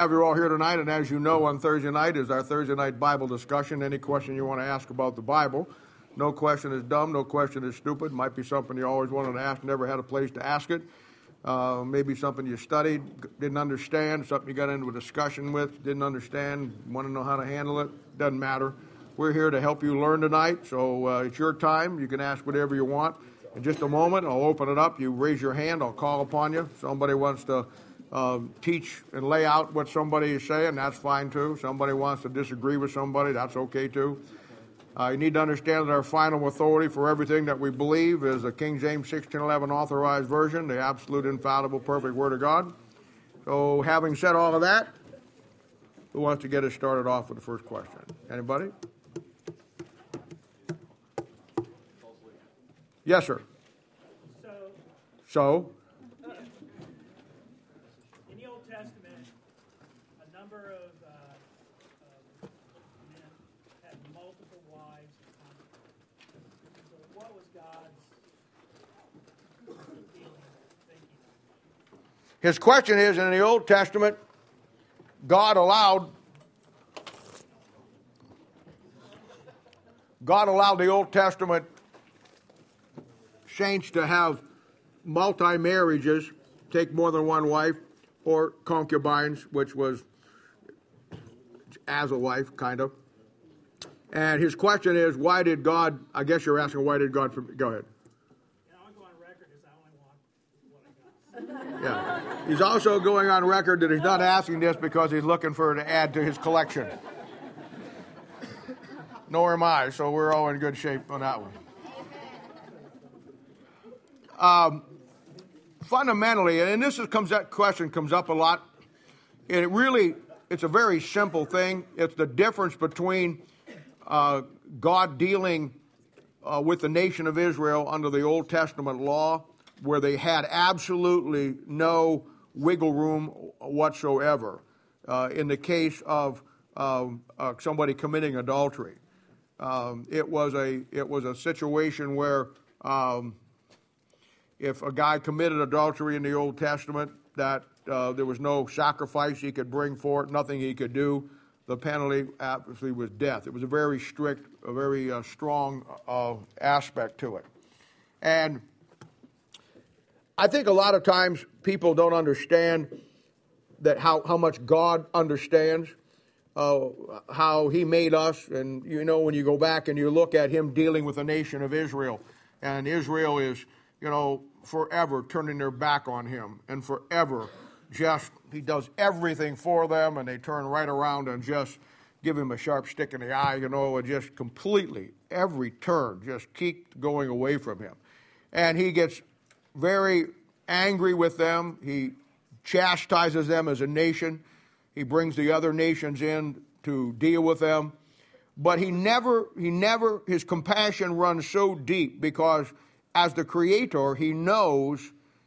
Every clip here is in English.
Have you all here tonight, and as you know, on Thursday night is our Thursday night Bible discussion. Any question you want to ask about the Bible. No question is dumb, no question is stupid. Might be something you always wanted to ask, never had a place to ask it. Maybe something you studied, didn't understand, something you got into a discussion with, didn't understand, want to know how to handle it. Doesn't matter. We're here to help you learn tonight, so it's your time. You can ask whatever you want. In just a moment, I'll open it up. You raise your hand, I'll call upon you. Somebody wants to teach and lay out what somebody is saying, that's fine too. Somebody wants to disagree with somebody, that's okay too. You need to understand that our final authority for everything that we believe is the King James 1611 authorized version, the absolute, infallible, perfect Word of God. So having said all of that, who wants to get us started off with the first question? Anybody? Yes, sir. So? In the Old Testament, a number of men had multiple wives. So what was God's thinking? His question is, in the Old Testament, God allowed the Old Testament saints to have multi-marriages, take more than one wife, or concubines, which was as a wife, kind of. And his question is, why did God, I guess you're asking, why did God, go ahead. Yeah, I want to go on record as I only want what I got. Yeah. He's also going on record that he's not asking this because he's looking for it to add to his collection. Nor am I, so we're all in good shape on that one. Fundamentally, and that question comes up a lot, and it's a very simple thing. It's the difference between God dealing with the nation of Israel under the Old Testament law, where they had absolutely no wiggle room whatsoever in the case of somebody committing adultery. It was a situation where if a guy committed adultery in the Old Testament, that there was no sacrifice he could bring for it, nothing he could do. The penalty obviously was death. It was a very strict, a very strong aspect to it. And I think a lot of times people don't understand that how much God understands, how he made us. And you know, when you go back and you look at him dealing with the nation of Israel, and Israel is, forever turning their back on him, and forever he does everything for them, and they turn right around and just give him a sharp stick in the eye, and just completely, every turn, just keep going away from him. And he gets very angry with them. He chastises them as a nation. He brings the other nations in to deal with them. But his compassion runs so deep because as the Creator, he knows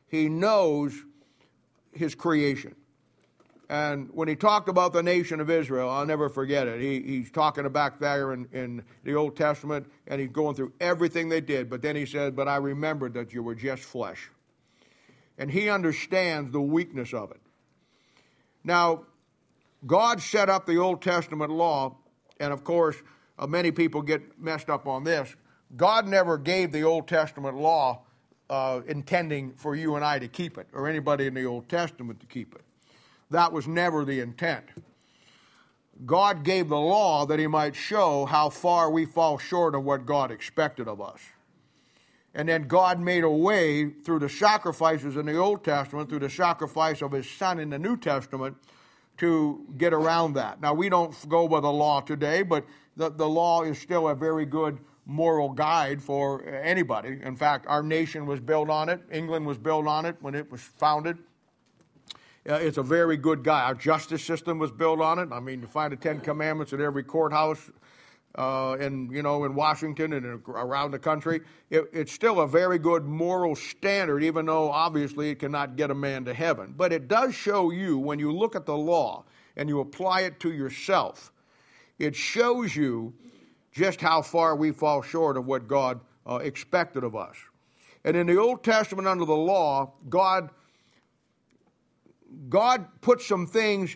his creation. And when he talked about the nation of Israel, I'll never forget it. He's talking back there in the Old Testament, and he's going through everything they did. But then he said, but I remembered that you were just flesh. And he understands the weakness of it. Now, God set up the Old Testament law, and of course, many people get messed up on this. God never gave the Old Testament law intending for you and I to keep it, or anybody in the Old Testament to keep it. That was never the intent. God gave the law that he might show how far we fall short of what God expected of us. And then God made a way through the sacrifices in the Old Testament, through the sacrifice of his Son in the New Testament, to get around that. Now, we don't go by the law today, but the law is still a very good moral guide for anybody. In fact, our nation was built on it. England was built on it when it was founded. It's a very good guide. Our justice system was built on it. I mean, you find the Ten Commandments in every courthouse in Washington and around the country. It's still a very good moral standard, even though obviously it cannot get a man to heaven. But it does show you, when you look at the law and you apply it to yourself, it shows you just how far we fall short of what God expected of us. And in the Old Testament under the law, God put some things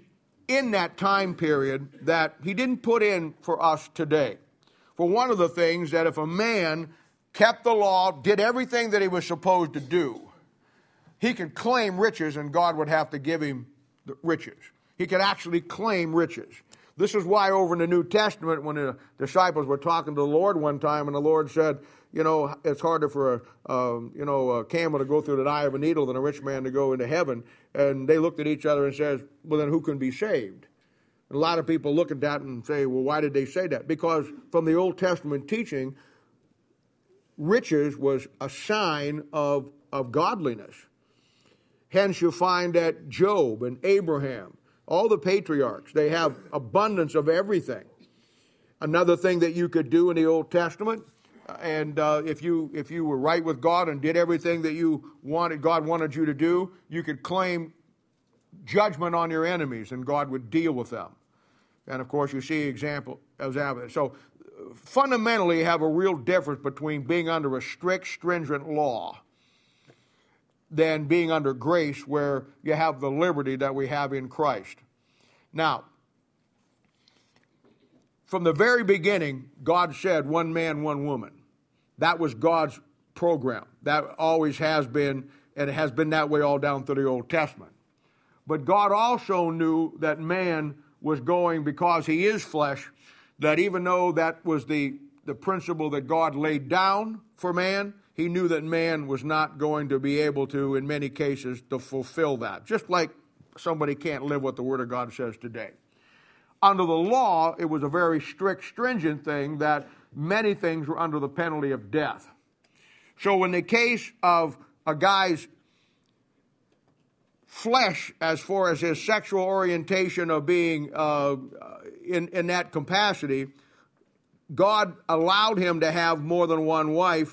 in that time period that he didn't put in for us today. For one of the things that if a man kept the law, did everything that he was supposed to do, he could claim riches and God would have to give him the riches. He could actually claim riches. This is why over in the New Testament, when the disciples were talking to the Lord one time and the Lord said, you know, it's harder for a camel to go through the eye of a needle than a rich man to go into heaven. And they looked at each other and said, well, then who can be saved? And a lot of people look at that and say, well, why did they say that? Because from the Old Testament teaching, riches was a sign of godliness. Hence you find that Job and Abraham, all the patriarchs, they have abundance of everything. Another thing that you could do in the Old Testament, and if you were right with God and did everything that God wanted you to do, you could claim judgment on your enemies and God would deal with them. And of course you see example. So fundamentally you have a real difference between being under a strict, stringent law than being under grace where you have the liberty that we have in Christ. Now, from the very beginning, God said one man, one woman. That was God's program. That always has been, and it has been that way all down through the Old Testament. But God also knew that man was going, because he is flesh, that even though that was the principle that God laid down for man, he knew that man was not going to be able to, in many cases, to fulfill that. Just like somebody can't live what the Word of God says today. Under the law, it was a very strict, stringent thing that many things were under the penalty of death. So in the case of a guy's flesh, as far as his sexual orientation of being in that capacity, God allowed him to have more than one wife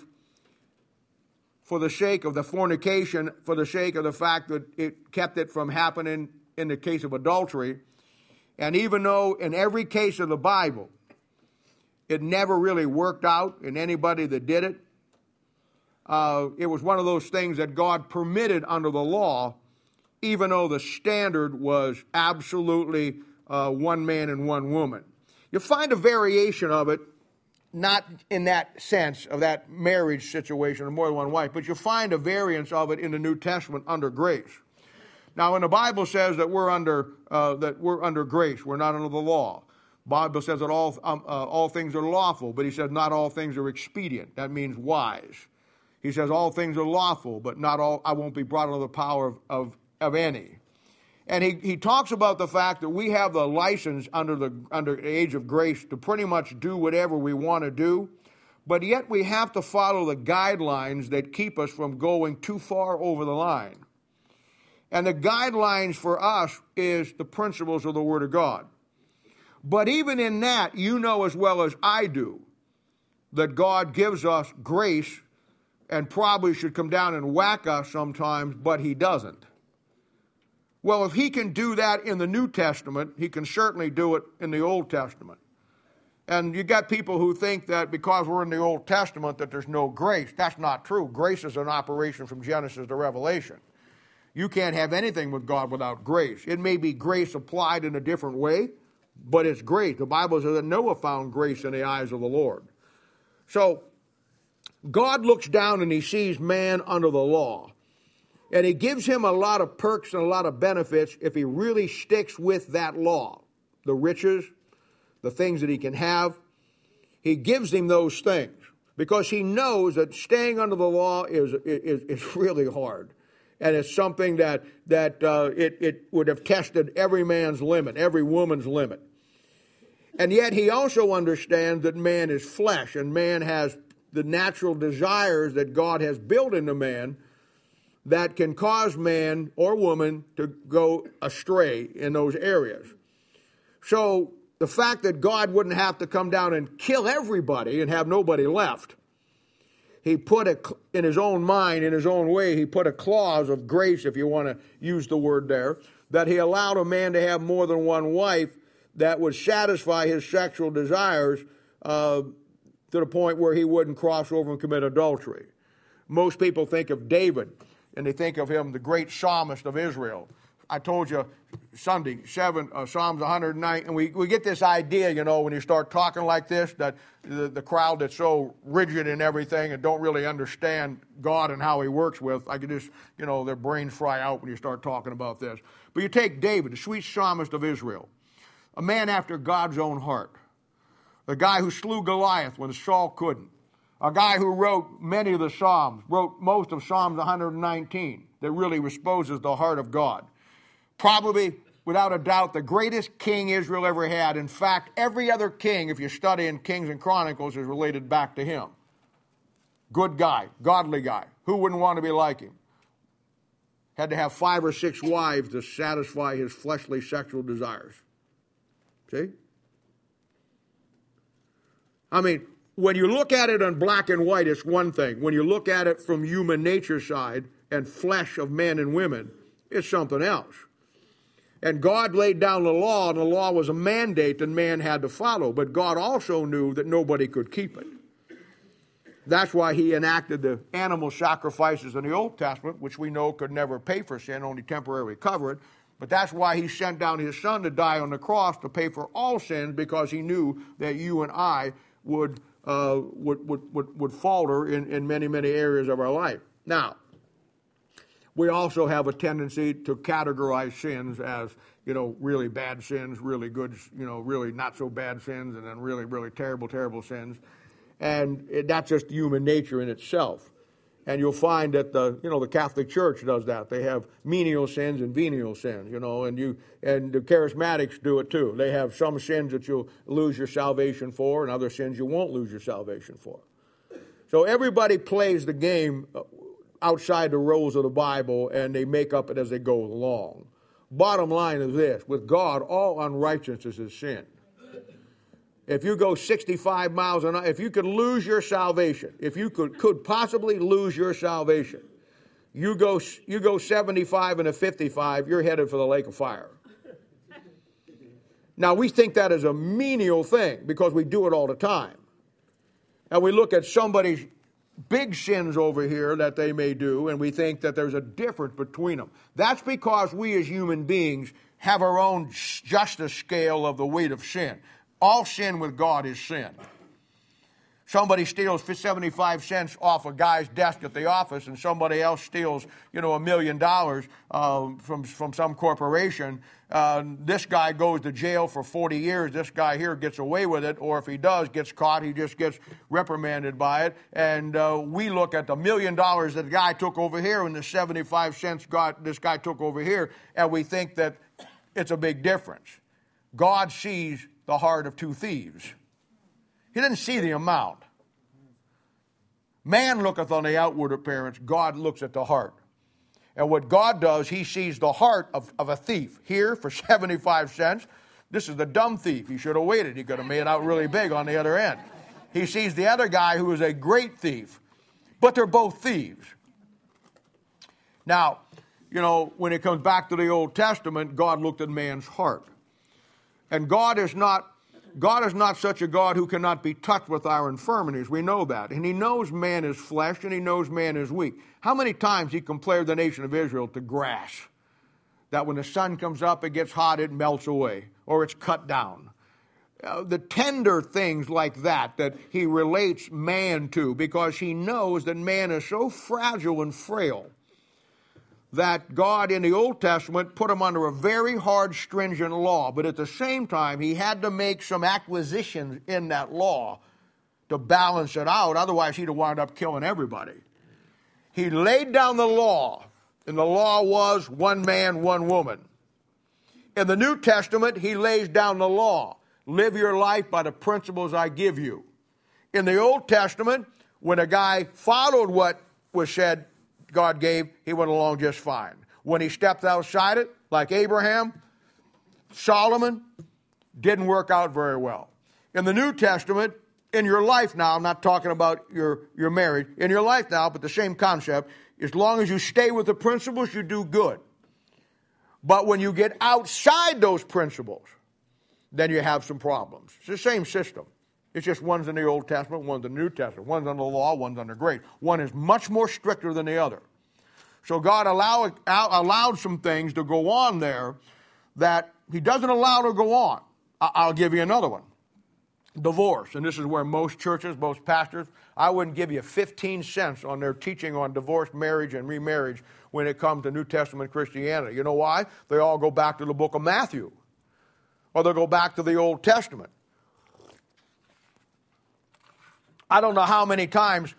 for the sake of the fornication, for the sake of the fact that it kept it from happening in the case of adultery. And even though in every case of the Bible, it never really worked out in anybody that did it, it was one of those things that God permitted under the law, even though the standard was absolutely one man and one woman. You find a variation of it, not in that sense of that marriage situation of more than one wife, but you find a variance of it in the New Testament under grace. Now, when the Bible says that we're under grace, we're not under the law. The Bible says that all things are lawful, but he says not all things are expedient. That means wise. He says all things are lawful, but not all. I won't be brought under the power of any. And he talks about the fact that we have the license under the age of grace to pretty much do whatever we want to do, but yet we have to follow the guidelines that keep us from going too far over the line. And the guidelines for us is the principles of the Word of God. But even in that, you know as well as I do that God gives us grace and probably should come down and whack us sometimes, but he doesn't. Well, if he can do that in the New Testament, he can certainly do it in the Old Testament. And you got people who think that because we're in the Old Testament that there's no grace. That's not true. Grace is an operation from Genesis to Revelation. You can't have anything with God without grace. It may be grace applied in a different way, but it's grace. The Bible says that Noah found grace in the eyes of the Lord. So God looks down and he sees man under the law. And he gives him a lot of perks and a lot of benefits if he really sticks with that law. The riches, the things that he can have. He gives him those things because he knows that staying under the law is really hard. And it's something that it would have tested every man's limit, every woman's limit. And yet he also understands that man is flesh and man has the natural desires that God has built into man that can cause man or woman to go astray in those areas. So the fact that God wouldn't have to come down and kill everybody and have nobody left, he put in his own mind, in his own way, he put a clause of grace, if you want to use the word there, that he allowed a man to have more than one wife that would satisfy his sexual desires to the point where he wouldn't cross over and commit adultery. Most people think of David, and they think of him, the great psalmist of Israel. I told you, Sunday, Psalms 109, and we get this idea, you know, when you start talking like this, that the crowd that's so rigid in everything and don't really understand God and how he works with, I could just, you know, their brains fry out when you start talking about this. But you take David, the sweet psalmist of Israel, a man after God's own heart, the guy who slew Goliath when Saul couldn't, a guy who wrote many of the Psalms, wrote most of Psalms 119, that really exposes the heart of God. Probably, without a doubt, the greatest king Israel ever had. In fact, every other king, if you study in Kings and Chronicles, is related back to him. Good guy, godly guy. Who wouldn't want to be like him? Had to have 5 or 6 wives to satisfy his fleshly sexual desires. See? I mean, when you look at it on black and white, it's one thing. When you look at it from human nature side and flesh of men and women, it's something else. And God laid down the law, and the law was a mandate that man had to follow. But God also knew that nobody could keep it. That's why he enacted the animal sacrifices in the Old Testament, which we know could never pay for sin, only temporarily cover it. But that's why he sent down his son to die on the cross to pay for all sins, because he knew that you and I would falter in many, many areas of our life. Now, we also have a tendency to categorize sins as, you know, really bad sins, really good, you know, really not so bad sins, and then really, really terrible, terrible sins. And that's just human nature in itself. And you'll find that the Catholic Church does that. They have menial sins and venial sins, you know, and the Charismatics do it too. They have some sins that you'll lose your salvation for, and other sins you won't lose your salvation for. So everybody plays the game outside the rules of the Bible, and they make up it as they go along. Bottom line is this: with God, all unrighteousness is sin. If you go 65 miles an hour, if you could lose your salvation, if you could possibly lose your salvation, you go 75 and a 55, you're headed for the lake of fire. Now, we think that is a menial thing because we do it all the time. And we look at somebody's big sins over here that they may do, and we think that there's a difference between them. That's because we as human beings have our own justice scale of the weight of sin. All sin with God is sin. Somebody steals 75 cents off a guy's desk at the office, and somebody else steals, $1 million from some corporation. This guy goes to jail for 40 years. This guy here gets away with it, or if he does, gets caught, he just gets reprimanded by it. And we look at the $1 million that the guy took over here and the 75 cents this guy took over here, and we think that it's a big difference. God sees the heart of two thieves. He didn't see the amount. Man looketh on the outward appearance, God looks at the heart. And what God does, he sees the heart of a thief. Here, for 75 cents, this is the dumb thief. He should have waited. He could have made it out really big on the other end. He sees the other guy who is a great thief. But they're both thieves. Now, when it comes back to the Old Testament, God looked at man's heart. And God is not such a God who cannot be touched with our infirmities. We know that. And he knows man is flesh, and he knows man is weak. How many times he compared the nation of Israel to grass? That when the sun comes up, it gets hot, it melts away, or it's cut down. The tender things like that he relates man to, because he knows that man is so fragile and frail that God in the Old Testament put him under a very hard, stringent law. But at the same time, he had to make some acquisitions in that law to balance it out. Otherwise, he'd have wound up killing everybody. He laid down the law, and the law was one man, one woman. In the New Testament, he lays down the law. Live your life by the principles I give you. In the Old Testament, when a guy followed what was said God gave, he went along just fine. When he stepped outside it, like Abraham, Solomon, didn't work out very well. In the New Testament, in your life now, I'm not talking about your marriage, in your life now, but the same concept, as long as you stay with the principles, you do good. But when you get outside those principles, then you have some problems. It's the same system. It's just one's in the Old Testament, one's in the New Testament. One's under the law, one's under grace. One is much more stricter than the other. So God allowed some things to go on there that he doesn't allow to go on. I'll give you another one. Divorce, and this is where most churches, most pastors, I wouldn't give you 15 cents on their teaching on divorce, marriage, and remarriage when it comes to New Testament Christianity. You know why? They all go back to the book of Matthew, or they'll go back to the Old Testament. I don't know how many times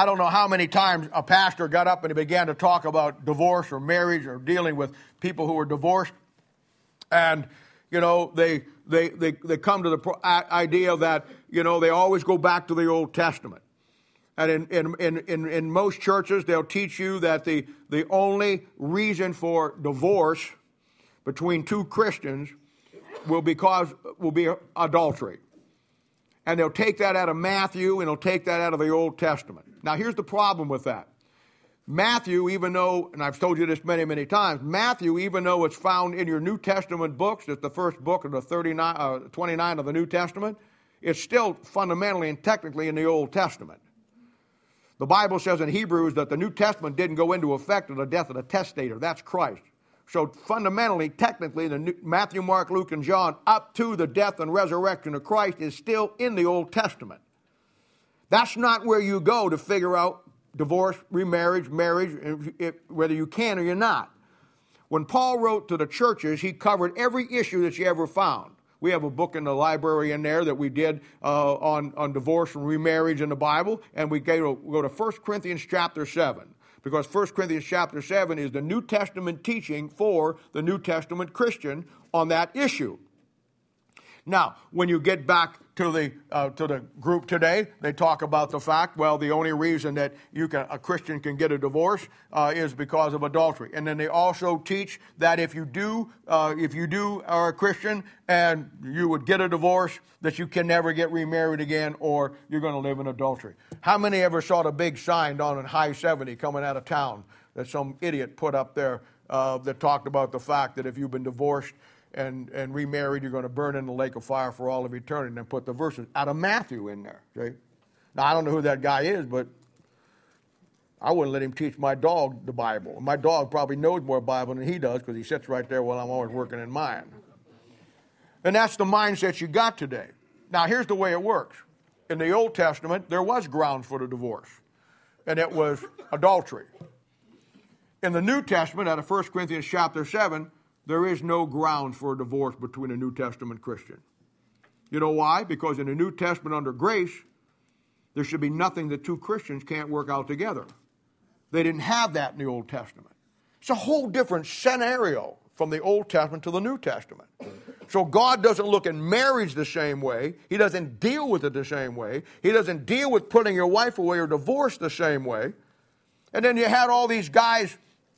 a pastor got up and he began to talk about divorce or marriage or dealing with people who were divorced, and they come to the idea that they always go back to the Old Testament. And in most churches, they'll teach you that the only reason for divorce between two Christians will be adultery. And they'll take that out of Matthew, and they'll take that out of the Old Testament. Now, here's the problem with that. Matthew, even though, and I've told you this many, many times, Matthew, even though it's found in your New Testament books, it's the first book of the 29 of the New Testament, it's still fundamentally and technically in the Old Testament. The Bible says in Hebrews that the New Testament didn't go into effect until the death of the testator. That's Christ. So fundamentally, technically, Matthew, Mark, Luke, and John, up to the death and resurrection of Christ, is still in the Old Testament. That's not where you go to figure out divorce, remarriage, marriage, whether you can or you're not. When Paul wrote to the churches, he covered every issue that you ever found. We have a book in the library in there that we did on divorce and remarriage in the Bible, and we go to 1 Corinthians chapter 7. Because 1 Corinthians chapter 7 is the New Testament teaching for the New Testament Christian on that issue. Now, when you get back to the group today, they talk about the fact, well, the only reason that a Christian can get a divorce is because of adultery. And then they also teach that if you are a Christian and you would get a divorce, that you can never get remarried again, or you're going to live in adultery. How many ever saw the big sign down in High 70 coming out of town that some idiot put up there that talked about the fact that if you've been divorced and remarried, you're going to burn in the lake of fire for all of eternity, and then put the verses out of Matthew in there. See? Now, I don't know who that guy is, but I wouldn't let him teach my dog the Bible. My dog probably knows more Bible than he does because he sits right there while I'm always working in mine. And that's the mindset you got today. Now, here's the way it works. In the Old Testament, there was grounds for the divorce, and it was adultery. In the New Testament, out of 1 Corinthians chapter 7, there is no ground for a divorce between a New Testament Christian. You know why? Because in the New Testament under grace, there should be nothing that two Christians can't work out together. They didn't have that in the Old Testament. It's a whole different scenario from the Old Testament to the New Testament. So God doesn't look at marriage the same way. He doesn't deal with it the same way. He doesn't deal with putting your wife away or divorce the same way. And then you had all these guys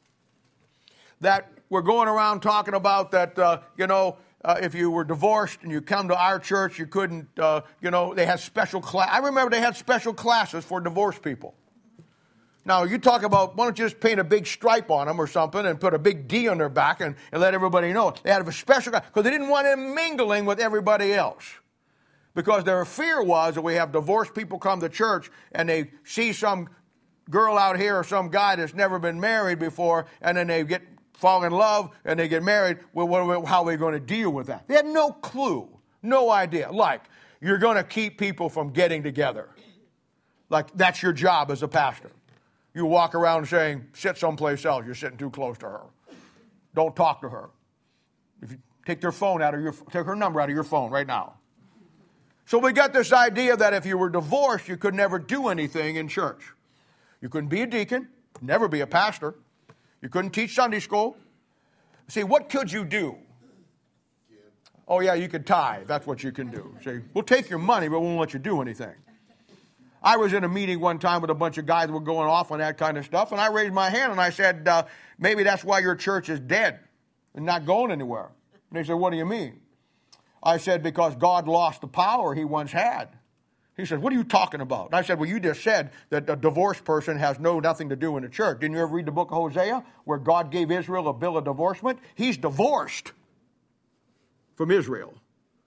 that were going around talking about that, if you were divorced and you come to our church, you couldn't, they had special class. I remember they had special classes for divorced people. Now, you talk about, why don't you just paint a big stripe on them or something and put a big D on their back and let everybody know. They had a special class because they didn't want them mingling with everybody else. Because their fear was that we have divorced people come to church and they see some girl out here or some guy that's never been married before, and then they fall in love and they get married. Well, how are we going to deal with that? They had no clue, no idea. Like, you're going to keep people from getting together. Like, that's your job as a pastor. You walk around saying, sit someplace else. You're sitting too close to her. Don't talk to her. If you take her number out of your phone right now. So we got this idea that if you were divorced, you could never do anything in church. You couldn't be a deacon, never be a pastor. You couldn't teach Sunday school. See, what could you do? Oh, yeah, you could tithe. That's what you can do. See, we'll take your money, but we won't let you do anything. I was in a meeting one time with a bunch of guys who were going off on that kind of stuff, and I raised my hand and I said, maybe that's why your church is dead and not going anywhere. And they said, what do you mean? I said, because God lost the power he once had. He said, what are you talking about? And I said, well, you just said that a divorced person has nothing to do in the church. Didn't you ever read the book of Hosea where God gave Israel a bill of divorcement? He's divorced from Israel.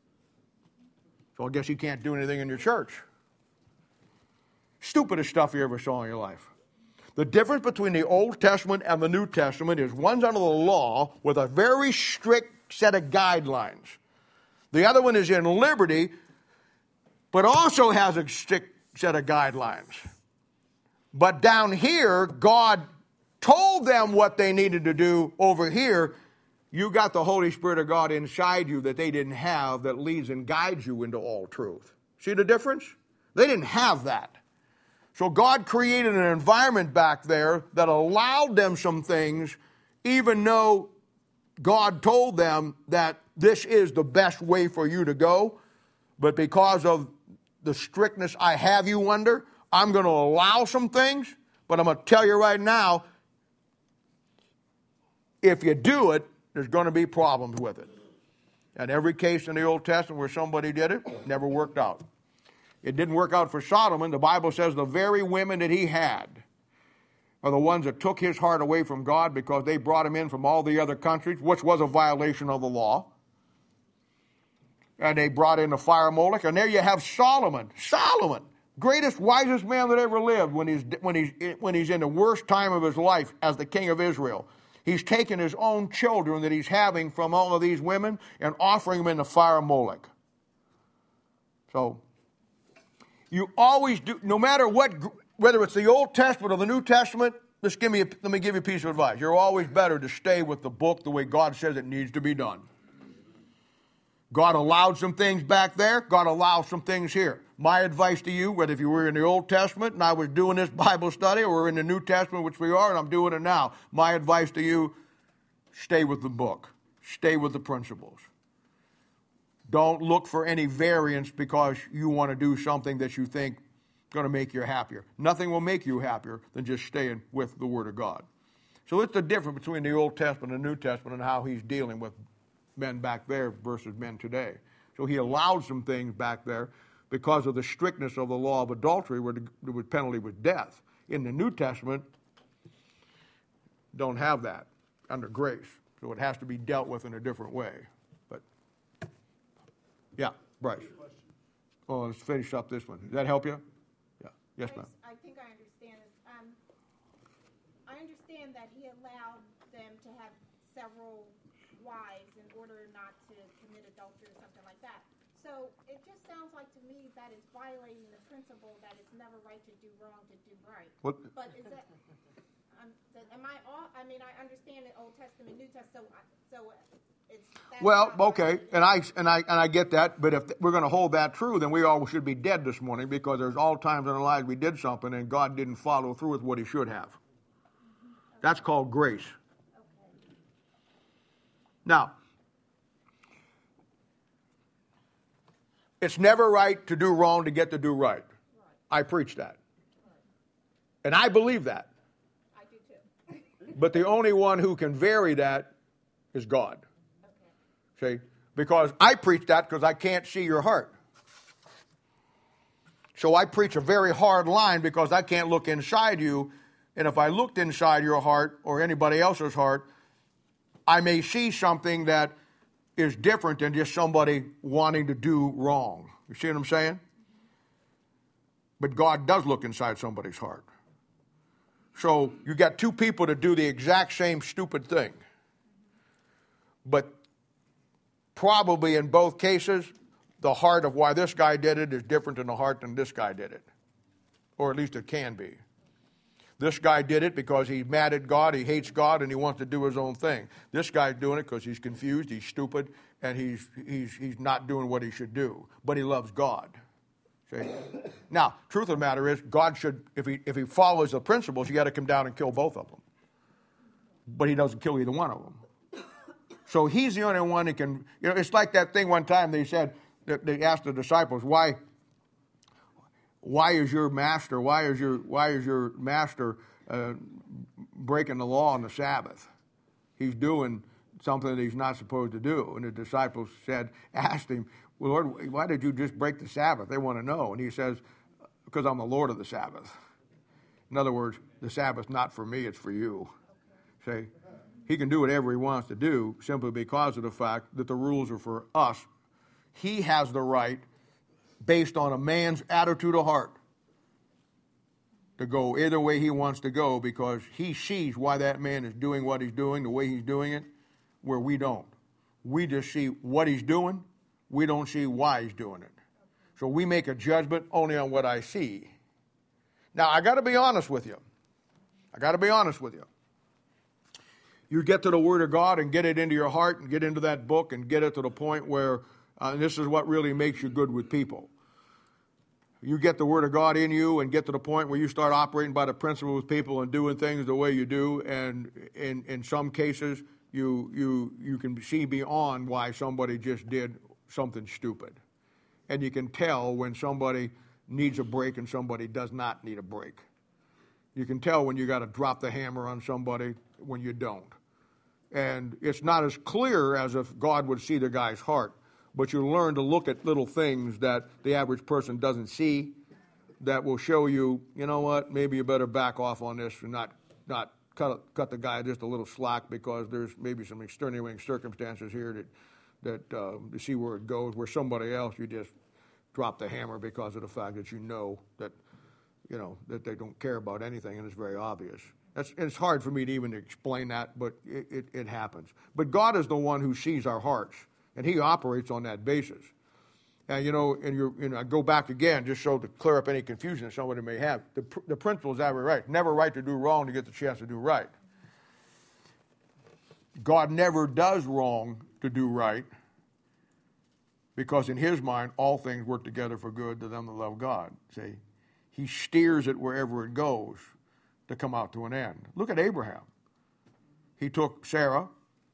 So I guess he can't do anything in your church. Stupidest stuff you ever saw in your life. The difference between the Old Testament and the New Testament is one's under the law with a very strict set of guidelines. The other one is in liberty, but also has a strict set of guidelines. But down here, God told them what they needed to do. Over here, you got the Holy Spirit of God inside you that they didn't have, that leads and guides you into all truth. See the difference? They didn't have that. So God created an environment back there that allowed them some things, even though God told them that this is the best way for you to go. But because of the strictness I have you under, I'm going to allow some things. But I'm going to tell you right now, if you do it, there's going to be problems with it. And every case in the Old Testament where somebody did it, never worked out. It didn't work out for Solomon. The Bible says the very women that he had are the ones that took his heart away from God because they brought him in from all the other countries, which was a violation of the law. And they brought in the fire Moloch. And there you have Solomon. Solomon, greatest, wisest man that ever lived when he's in the worst time of his life as the king of Israel. He's taken his own children that he's having from all of these women and offering them in the fire Moloch. So, you always do, no matter what, whether it's the Old Testament or the New Testament, let me give you a piece of advice. You're always better to stay with the book the way God says it needs to be done. God allowed some things back there. God allows some things here. My advice to you, whether if you were in the Old Testament and I was doing this Bible study, or we're in the New Testament, which we are, and I'm doing it now, my advice to you, stay with the book. Stay with the principles. Don't look for any variance because you want to do something that you think is going to make you happier. Nothing will make you happier than just staying with the Word of God. So it's the difference between the Old Testament and the New Testament and how he's dealing with men back there versus men today. So he allowed some things back there because of the strictness of the law of adultery where the penalty was death. In the New Testament, don't have that under grace. So it has to be dealt with in a different way. But, yeah, Bryce. Oh, let's finish up this one. Does that help you? Yeah. Yes, ma'am. I think I understand this. I understand that he allowed them to have several wives in order not to commit adultery or something like that. So it just sounds like to me that it's violating the principle that it's never right to do wrong to do right. What? But is that? Am I off? I mean, I understand the Old Testament, New Testament. So it's. Well, okay, and I get that. But if we're going to hold that true, then we all should be dead this morning because there's all times in our lives we did something and God didn't follow through with what He should have. Okay. That's called grace. Okay. Now, it's never right to do wrong to get to do right. I preach that. And I believe that. I do too. But the only one who can vary that is God. Okay. See? Because I preach that because I can't see your heart. So I preach a very hard line because I can't look inside you. And if I looked inside your heart or anybody else's heart, I may see something that is different than just somebody wanting to do wrong. You see what I'm saying? But God does look inside somebody's heart. So you got two people that do the exact same stupid thing. But probably in both cases, the heart of why this guy did it is different than the heart than this guy did it. Or at least it can be. This guy did it because he's mad at God, he hates God, and he wants to do his own thing. This guy's doing it because he's confused, he's stupid, and he's not doing what he should do. But he loves God. See? Now, truth of the matter is, God should, if he follows the principles, you got to come down and kill both of them. But he doesn't kill either one of them. So he's the only one that can, it's like that thing one time they said, they asked the disciples, why is your master breaking the law on the Sabbath? He's doing something that he's not supposed to do. And the disciples asked him, well, Lord, why did you just break the Sabbath? They want to know. And he says, because I'm the Lord of the Sabbath. In other words, the Sabbath's not for me, it's for you. See, he can do whatever he wants to do simply because of the fact that the rules are for us. He has the right, based on a man's attitude of heart, to go either way he wants to go because he sees why that man is doing what he's doing, the way he's doing it, where we don't. We just see what he's doing. We don't see why he's doing it. So we make a judgment only on what I see. Now, I got to be honest with you. You get to the Word of God and get it into your heart and get into that book and get it to the point where this is what really makes you good with people. You get the Word of God in you and get to the point where you start operating by the principle with people and doing things the way you do. And in some cases, you can see beyond why somebody just did something stupid. And you can tell when somebody needs a break and somebody does not need a break. You can tell when you got to drop the hammer on somebody when you don't. And it's not as clear as if God would see the guy's heart, but you learn to look at little things that the average person doesn't see that will show you, you know what, maybe you better back off on this and not cut the guy just a little slack because there's maybe some extenuating circumstances here that to see where it goes, where somebody else you just drop the hammer because of the fact that you know that they don't care about anything, and it's very obvious. It's hard for me to even explain that, but it happens. But God is the one who sees our hearts, and he operates on that basis. And I go back again just so to clear up any confusion that somebody may have. The principle is absolutely right. Never right to do wrong to get the chance to do right. God never does wrong to do right, because in his mind, all things work together for good to them that love God. See, he steers it wherever it goes to come out to an end. Look at Abraham. He took Sarah.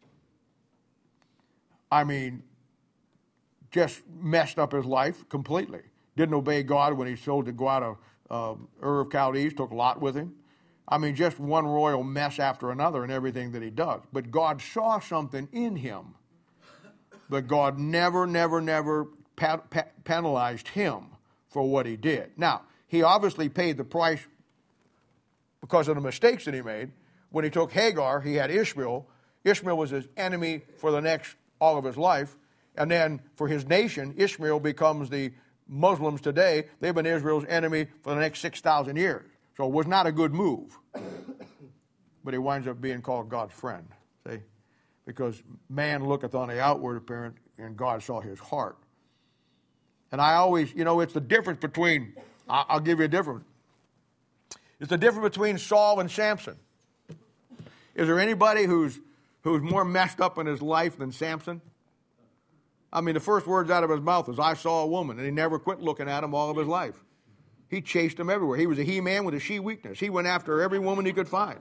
Just messed up his life completely. Didn't obey God when he told to go out of Ur of Chaldees, took Lot with him. Just one royal mess after another in everything that he does. But God saw something in him. But God never penalized him for what he did. Now, he obviously paid the price because of the mistakes that he made. When he took Hagar, he had Ishmael. Ishmael was his enemy for all of his life. And then for his nation, Ishmael becomes the Muslims today. They've been Israel's enemy for the next 6,000 years. So it was not a good move. But he winds up being called God's friend. See? Because man looketh on the outward appearance, and God saw his heart. And I always, it's the difference between, I'll give you a difference. It's the difference between Saul and Samson. Is there anybody who's more messed up in his life than Samson? The first words out of his mouth was, I saw a woman, and he never quit looking at him all of his life. He chased them everywhere. He was a he-man with a she-weakness. He went after every woman he could find.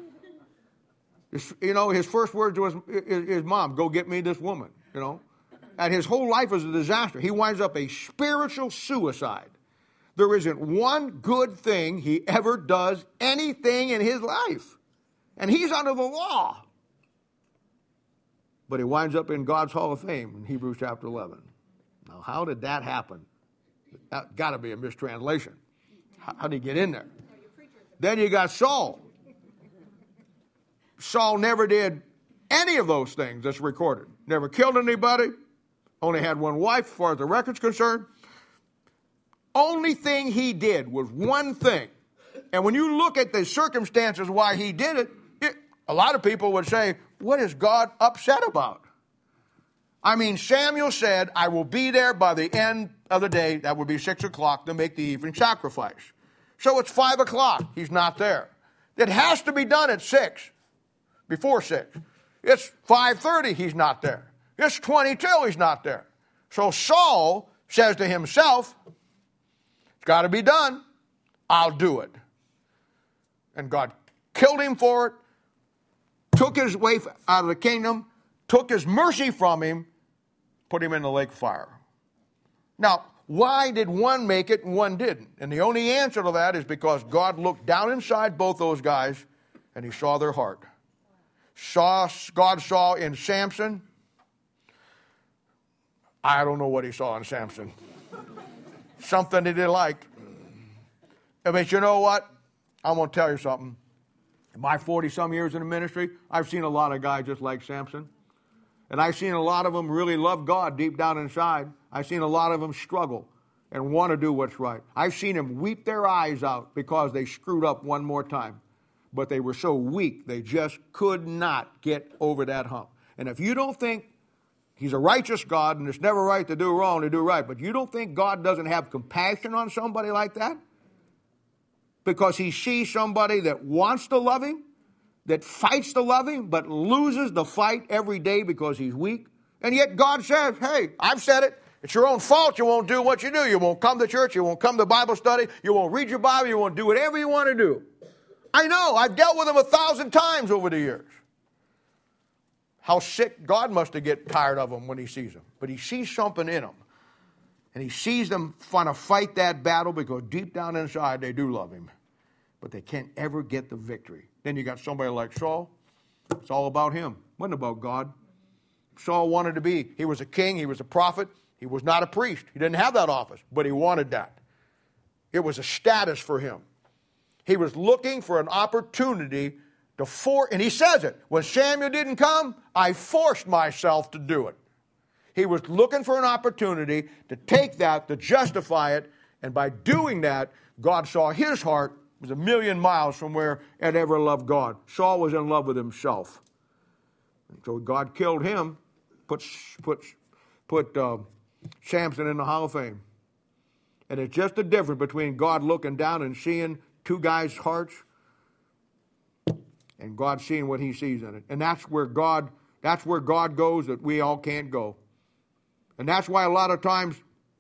His first words to his mom, go get me this woman, And his whole life was a disaster. He winds up a spiritual suicide. There isn't one good thing he ever does anything in his life. And he's under the law. But he winds up in God's Hall of Fame in Hebrews chapter 11. Now, how did that happen? That got to be a mistranslation. How did he get in there? Then you got Saul. Saul never did any of those things that's recorded. Never killed anybody. Only had one wife as far as the record's concerned. Only thing he did was one thing. And when you look at the circumstances why he did it, a lot of people would say, what is God upset about? Samuel said, I will be there by the end of the day, that would be 6 o'clock, to make the evening sacrifice. So it's 5 o'clock, he's not there. It has to be done at 6, before 6. It's 5:30, he's not there. It's 20 till he's not there. So Saul says to himself, it's got to be done, I'll do it. And God killed him for it, took his wife out of the kingdom, took his mercy from him, put him in the lake of fire. Now, why did one make it and one didn't? And the only answer to that is because God looked down inside both those guys and he saw their heart. God saw in Samson, I don't know what he saw in Samson. Something that he liked. But you know what? I'm going to tell you something. In my 40-some years in the ministry, I've seen a lot of guys just like Samson. And I've seen a lot of them really love God deep down inside. I've seen a lot of them struggle and want to do what's right. I've seen them weep their eyes out because they screwed up one more time. But they were so weak, they just could not get over that hump. And if you don't think He's a righteous God, and it's never right to do wrong, to do right. But you don't think God doesn't have compassion on somebody like that? Because he sees somebody that wants to love him, that fights to love him, but loses the fight every day because he's weak. And yet God says, hey, I've said it. It's your own fault you won't do what you do. You won't come to church. You won't come to Bible study. You won't read your Bible. You won't do whatever you want to do. I know. I've dealt with him 1,000 times over the years. How sick God must have get tired of them when he sees them. But he sees something in them. And he sees them want to fight that battle because deep down inside they do love him. But they can't ever get the victory. Then you got somebody like Saul. It's all about him. It wasn't about God. Saul wanted to be. He was a king. He was a prophet. He was not a priest. He didn't have that office. But he wanted that. It was a status for him. He was looking for an opportunity and he says it. When Samuel didn't come, I forced myself to do it. He was looking for an opportunity to take that, to justify it, and by doing that, God saw his heart was 1,000,000 miles from where it ever loved God. Saul was in love with himself. And so God killed him, put Samson in the Hall of Fame. And it's just the difference between God looking down and seeing two guys' hearts and God seeing what he sees in it. And that's where God goes that we all can't go. And that's why a lot of times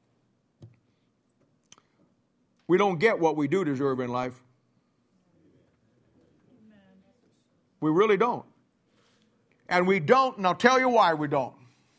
we don't get what we do deserve in life. Amen. We really don't. And we don't, and I'll tell you why we don't.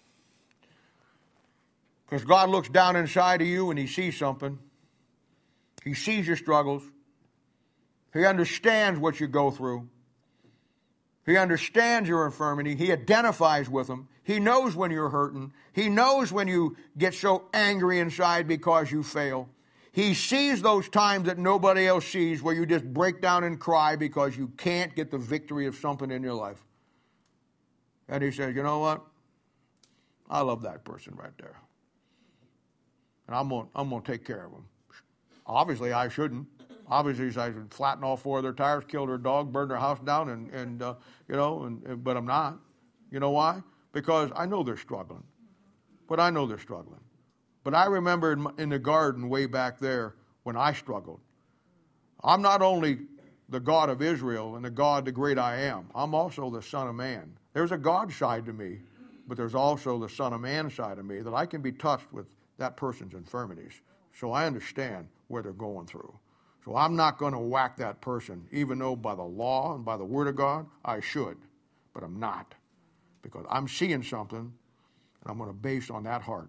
Because God looks down inside of you and he sees something. He sees your struggles. He understands what you go through. He understands your infirmity. He identifies with them. He knows when you're hurting. He knows when you get so angry inside because you fail. He sees those times that nobody else sees where you just break down and cry because you can't get the victory of something in your life. And he says, you know what? I love that person right there. And I'm going to take care of them. Obviously, I shouldn't. Obviously, I should flatten all 4 of their tires, kill their dog, burn their house down, but I'm not. You know why? Because I know they're struggling. But I remember in the garden way back there when I struggled. I'm not only the God of Israel and the God, the great I am. I'm also the Son of Man. There's a God side to me, but there's also the Son of Man side of me that I can be touched with that person's infirmities. So I understand where they're going through. So I'm not going to whack that person, even though by the law and by the Word of God, I should. But I'm not. Because I'm seeing something, and I'm going to base on that heart.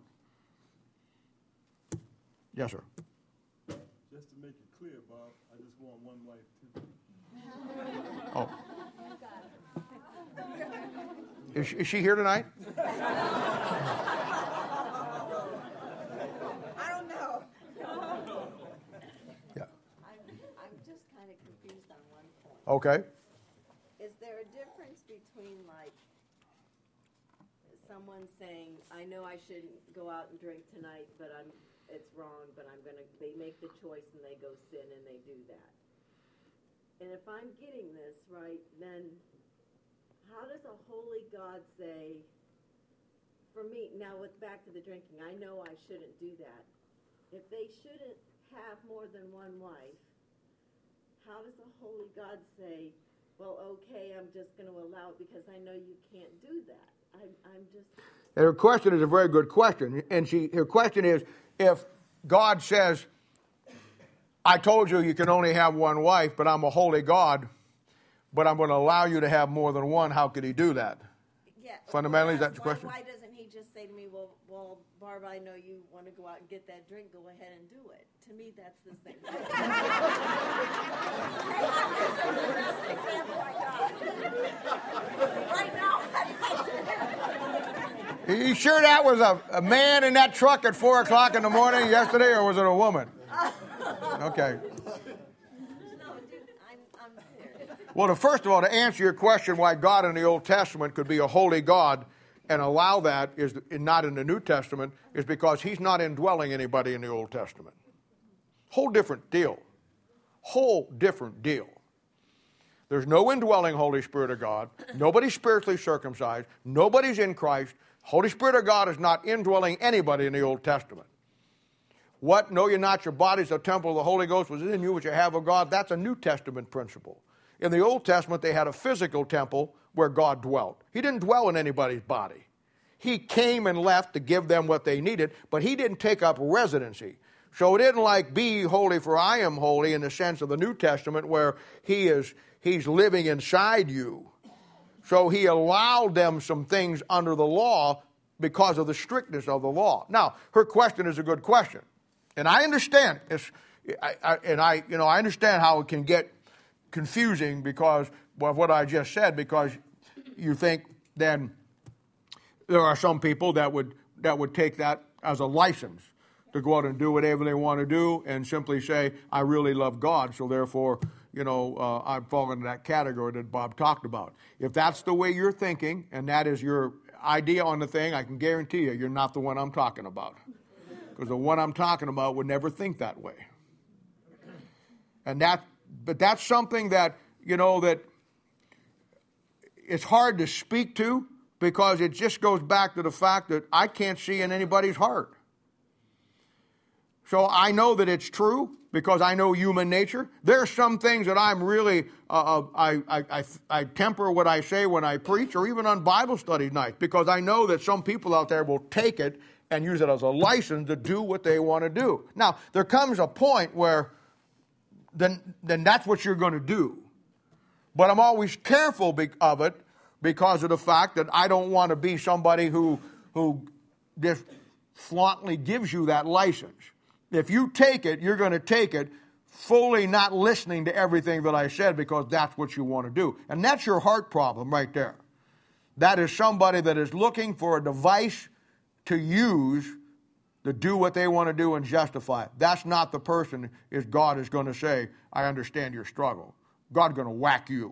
Yes, sir. Just to make it clear, Bob, I just want one wife, too. Oh. Is she here tonight? I don't know. Yeah. I'm just kind of confused on one point. Okay. Is there a difference between, like, someone saying, I know I shouldn't go out and drink tonight, but it's wrong, but they make the choice and they go sin and they do that. And if I'm getting this right, then how does a holy God say, for me, now back to the drinking, I know I shouldn't do that. If they shouldn't have more than one wife, how does a holy God say, well, okay, I'm just going to allow it because I know you can't do that? I'm just... And her question is a very good question. And her question is, if God says, I told you can only have one wife, but I'm a holy God, but I'm going to allow you to have more than one, how could he do that? Yeah. Fundamentally, is that your question? Why doesn't he just say to me, well, Barb, I know you want to go out and get that drink, go ahead and do it. To me, that's the same thing. Right now, Are you sure that was a man in that truck at 4 o'clock in the morning yesterday, or was it a woman? Okay. No, dude, I'm serious. Well, first of all, to answer your question why God in the Old Testament could be a holy God and allow that is not in the New Testament is because he's not indwelling anybody in the Old Testament. Whole different deal. There's no indwelling Holy Spirit of God. Nobody's spiritually circumcised. Nobody's in Christ. Holy Spirit of God is not indwelling anybody in the Old Testament. What? Know ye not your body is a temple of the Holy Ghost was in you, which you have of God? That's a New Testament principle. In the Old Testament, they had a physical temple where God dwelt. He didn't dwell in anybody's body. He came and left to give them what they needed, but he didn't take up residency. So it isn't like be holy for I am holy in the sense of the New Testament where he's living inside you. So he allowed them some things under the law because of the strictness of the law. Now, her question is a good question. And I understand I understand how it can get confusing because of what I just said, because you think then there are some people that would take that as a license to go out and do whatever they want to do and simply say, I really love God, so therefore, I fall into that category that Bob talked about. If that's the way you're thinking and that is your idea on the thing, I can guarantee you're not the one I'm talking about. Because the one I'm talking about would never think that way. But that's something that, that it's hard to speak to because it just goes back to the fact that I can't see in anybody's heart. So I know that it's true because I know human nature. There are some things that I'm really, I temper what I say when I preach or even on Bible study nights because I know that some people out there will take it and use it as a license to do what they want to do. Now, there comes a point where then that's what you're going to do. But I'm always careful of it because of the fact that I don't want to be somebody who just flauntingly gives you that license. If you take it, you're going to take it fully not listening to everything that I said because that's what you want to do. And that's your heart problem right there. That is somebody that is looking for a device to use to do what they want to do and justify it. That's not the person God is going to say, I understand your struggle. God's going to whack you.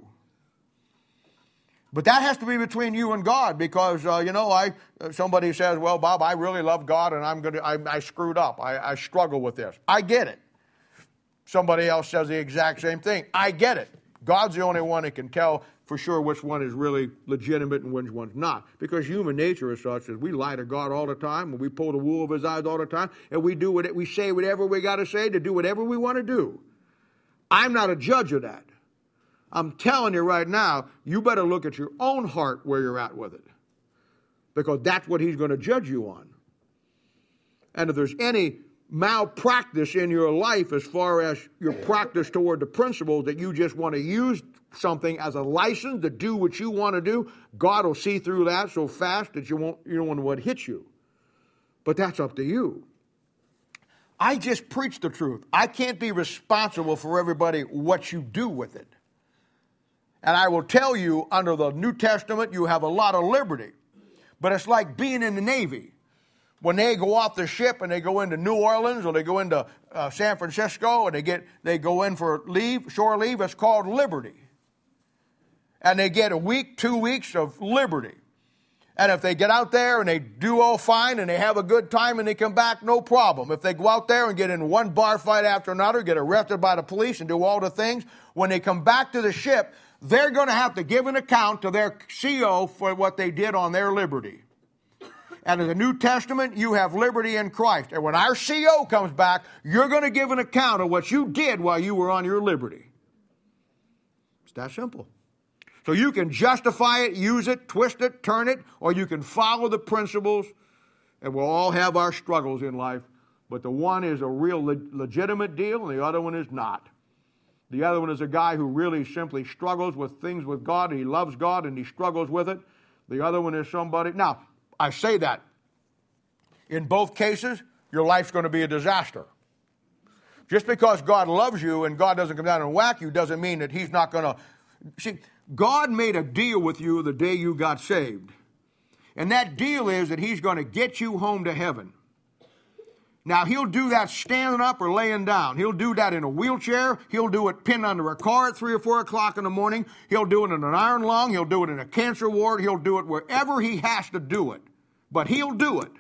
But that has to be between you and God because, somebody says, well, Bob, I really love God and I screwed up. I struggle with this. I get it. Somebody else says the exact same thing. I get it. God's the only one that can tell for sure which one is really legitimate and which one's not. Because human nature is such that we lie to God all the time and we pull the wool of his eyes all the time and we say whatever we got to say to do whatever we want to do. I'm not a judge of that. I'm telling you right now, you better look at your own heart where you're at with it. Because that's what he's going to judge you on. And if there's any malpractice in your life as far as your practice toward the principles that you just want to use something as a license to do what you want to do, God will see through that so fast that you don't want what hits you. But that's up to you. I just preach the truth. I can't be responsible for everybody what you do with it. And I will tell you, under the New Testament, you have a lot of liberty. But it's like being in the Navy. When they go off the ship and they go into New Orleans or they go into San Francisco and they go in for shore leave, it's called liberty. And they get a week, 2 weeks of liberty. And if they get out there and they do all fine and they have a good time and they come back, no problem. If they go out there and get in one bar fight after another, get arrested by the police and do all the things, when they come back to the ship, they're going to have to give an account to their CO for what they did on their liberty. And in the New Testament, you have liberty in Christ. And when our CO comes back, you're going to give an account of what you did while you were on your liberty. It's that simple. So you can justify it, use it, twist it, turn it, or you can follow the principles, and we'll all have our struggles in life. But the one is a real legitimate deal, and the other one is not. The other one is a guy who really simply struggles with things with God, and he loves God, and he struggles with it. The other one is somebody... Now, I say that. In both cases, your life's going to be a disaster. Just because God loves you and God doesn't come down and whack you doesn't mean that he's not going to... See, God made a deal with you the day you got saved. And that deal is that he's going to get you home to heaven. Now, he'll do that standing up or laying down. He'll do that in a wheelchair. He'll do it pinned under a car at 3 or 4 o'clock in the morning. He'll do it in an iron lung. He'll do it in a cancer ward. He'll do it wherever he has to do it. But he'll do it.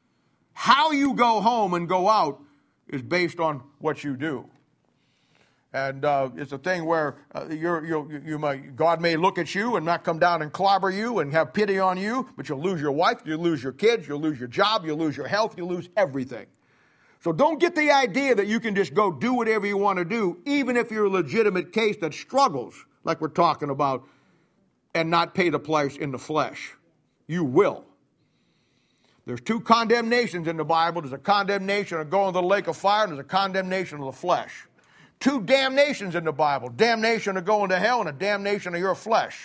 How you go home and go out is based on what you do. And it's a thing where God may look at you and not come down and clobber you and have pity on you, but you'll lose your wife, you'll lose your kids, you'll lose your job, you'll lose your health, you'll lose everything. So don't get the idea that you can just go do whatever you want to do, even if you're a legitimate case that struggles, like we're talking about, and not pay the price in the flesh. You will. There's two condemnations in the Bible. There's a condemnation of going to the lake of fire, and there's a condemnation of the flesh. Two damnations in the Bible. Damnation of going to hell and a damnation of your flesh.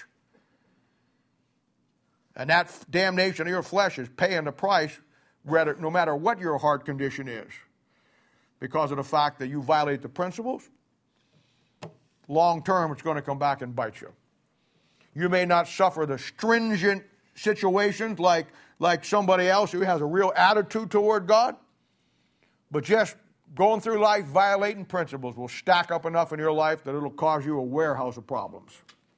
And that damnation of your flesh is paying the price no matter what your heart condition is. Because of the fact that you violate the principles, long term it's going to come back and bite you. You may not suffer the stringent situations like somebody else who has a real attitude toward God, but just going through life violating principles will stack up enough in your life that it'll cause you a warehouse of problems.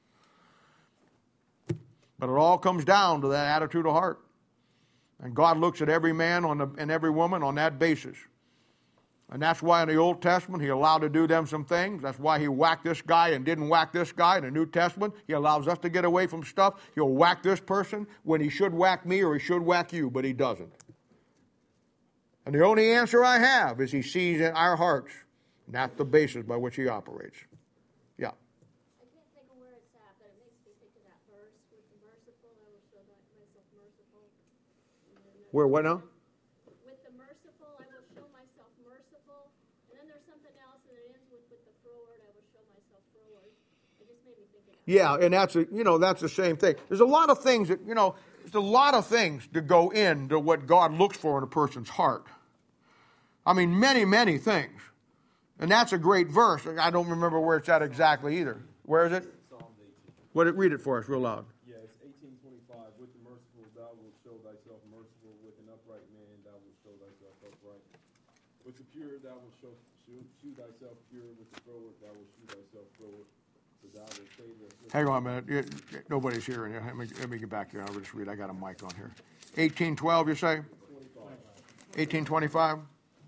But it all comes down to that attitude of heart. And God looks at every man and every woman on that basis. And that's why in the Old Testament he allowed to do them some things. That's why he whacked this guy and didn't whack this guy. In the New Testament, he allows us to get away from stuff. He'll whack this person when he should whack me or he should whack you, but he doesn't. And the only answer I have is he sees in our hearts. And that's the basis by which he operates. Yeah. I can't think of where it's at, but it makes me think of that verse with the merciful, I will show myself merciful. Where, what now? With the merciful, I will show myself merciful. And then there's something else, and it ends with the froward, I will show myself froward. It just made me think of that. Yeah, and that's the same thing. There's a lot of things that, there's a lot of things to go into what God looks for in a person's heart. I mean, many, many things. And that's a great verse. I don't remember where it's at exactly either. Where is it? Read it for us real loud. Yeah, it's 18:25. With the merciful thou wilt show thyself merciful. With an upright man thou wilt show thyself upright. With the pure thou wilt shew thyself pure. With the froward thou wilt shew thyself froward. For thou wilt say this. Hang on a minute. Nobody's hearing you. Let me get back here. I'll just read. I got a mic on here. 18:12, you say? 18:25.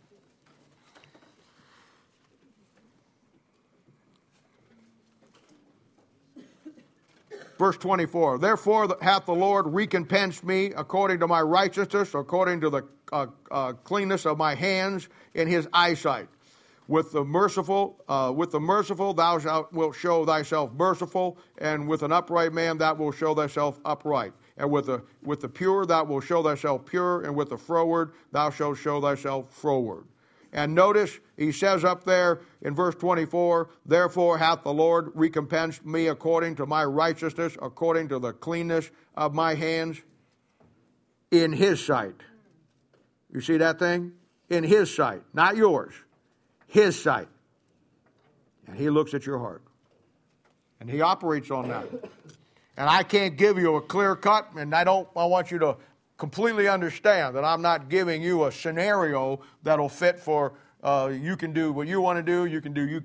Verse 24, therefore hath the Lord recompensed me according to my righteousness, according to the cleanness of my hands in his eyesight. With the merciful thou wilt show thyself merciful, and with an upright man thou wilt show thyself upright. And with the pure thou wilt show thyself pure, and with the froward thou shalt show thyself froward. And notice, he says up there in verse 24, therefore hath the Lord recompensed me according to my righteousness, according to the cleanness of my hands, in his sight. You see that thing? In his sight, not yours. His sight. And he looks at your heart. And he operates on that. And I can't give you a clear cut, and I want you to completely understand that I'm not giving you a scenario that'll fit for you can do what you want to do, you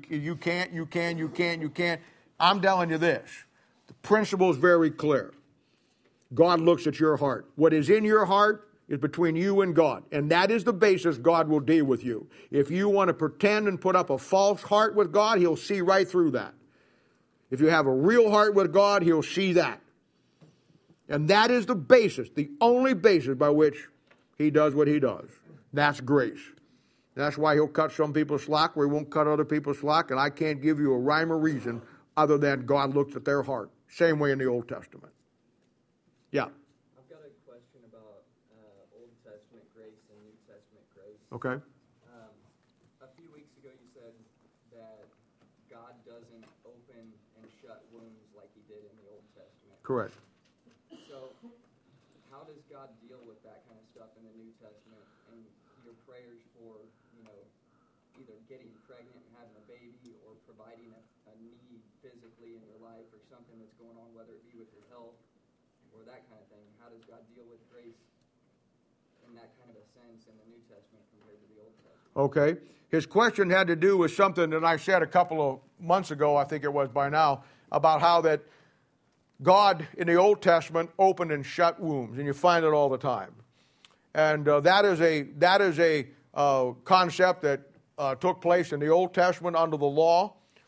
can't. I'm telling you this. The principle is very clear. God looks at your heart. What is in your heart is between you and God. And that is the basis God will deal with you. If you want to pretend and put up a false heart with God, he'll see right through that. If you have a real heart with God, he'll see that. And that is the basis, the only basis by which he does what he does. That's grace. That's why he'll cut some people slack where he won't cut other people slack. And I can't give you a rhyme or reason other than God looks at their heart. Same way in the Old Testament. Yeah. I've got a question about Old Testament grace and New Testament grace. Okay. A few weeks ago you said that God doesn't open and shut wounds like he did in the Old Testament. Correct. So how does God deal with that kind of stuff in the New Testament? And your prayers for, either getting pregnant and having a baby or providing a need physically in your life or something that's going on, whether it be with your health or that kind of thing. How does God deal with grace in that kind of a sense in the New Testament compared to the Old Testament? Okay. His question had to do with something that I said a couple of months ago, I think it was by now, about how that God in the Old Testament opened and shut wombs, and you find it all the time. And that is a concept that took place in the Old Testament under the law,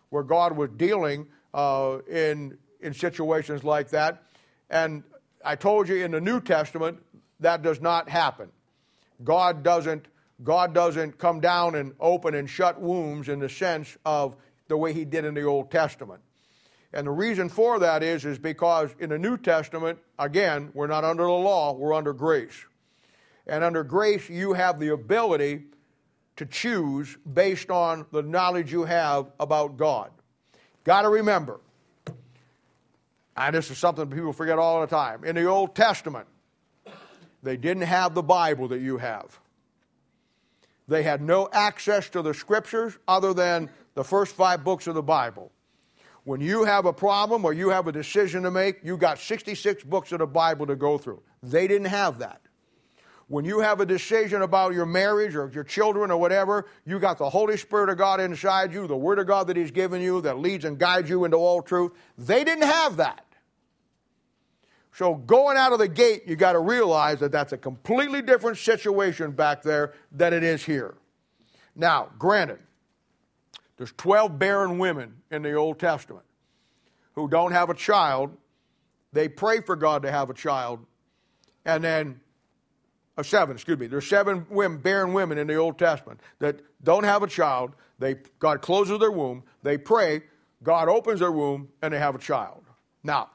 where God was dealing in situations like that. And I told you in the New Testament, that does not happen. God doesn't come down and open and shut wombs in the sense of the way he did in the Old Testament. And the reason for that is because in the New Testament, again, we're not under the law, we're under grace. And under grace, you have the ability to choose based on the knowledge you have about God. Got to remember, and this is something people forget all the time, in the Old Testament, they didn't have the Bible that you have. They had no access to the Scriptures other than the first 5 books of the Bible. When you have a problem or you have a decision to make, you got 66 books of the Bible to go through. They didn't have that. When you have a decision about your marriage or your children or whatever, you got the Holy Spirit of God inside you, the Word of God that He's given you that leads and guides you into all truth. They didn't have that. So going out of the gate, you got to realize that that's a completely different situation back there than it is here. Now, granted, there's 12 barren women in the Old Testament who don't have a child. They pray for God to have a child. And then, There's 7 women, barren women in the Old Testament that don't have a child. God closes their womb. They pray. God opens their womb, and they have a child. Now,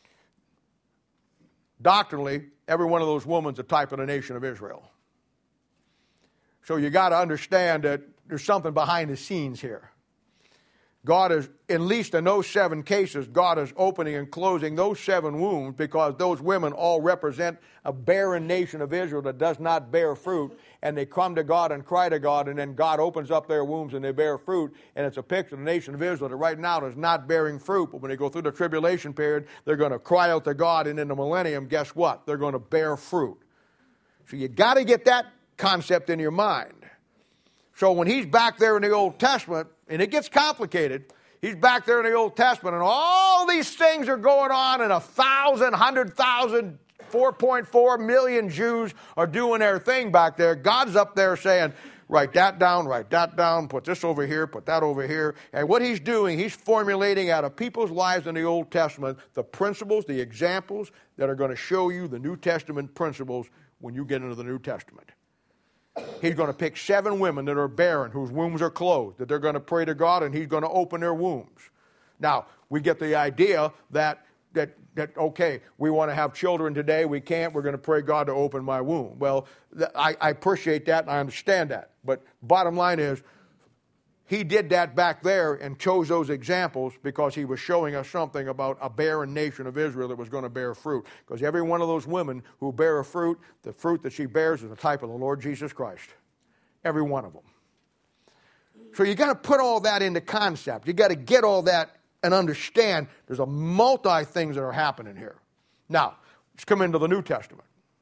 doctrinally, every one of those women is a type of the nation of Israel. So you got to understand that there's something behind the scenes here. God is, at least in those 7 cases, God is opening and closing those 7 wombs because those women all represent a barren nation of Israel that does not bear fruit. And they come to God and cry to God, and then God opens up their wombs and they bear fruit. And it's a picture of the nation of Israel that right now is not bearing fruit. But when they go through the tribulation period, they're going to cry out to God. And in the millennium, guess what? They're going to bear fruit. So you got to get that concept in your mind. So when he's back there in the Old Testament, and it gets complicated, he's back there in the Old Testament, and all these things are going on, and 1,000, 100,000, 4.4 million Jews are doing their thing back there. God's up there saying, write that down, put this over here, put that over here. And what he's doing, he's formulating out of people's lives in the Old Testament the principles, the examples that are going to show you the New Testament principles when you get into the New Testament. He's going to pick 7 women that are barren, whose wombs are closed, that they're going to pray to God, and he's going to open their wombs. Now, we get the idea that okay, we want to have children today, we can't, we're going to pray God to open my womb. Well, I appreciate that, and I understand that. But bottom line is, he did that back there and chose those examples because he was showing us something about a barren nation of Israel that was going to bear fruit. Because every one of those women who bear a fruit, the fruit that she bears is a type of the Lord Jesus Christ. Every one of them. So you got to put all that into concept. You got to get all that and understand there's a multi things that are happening here. Now, let's come into the New Testament.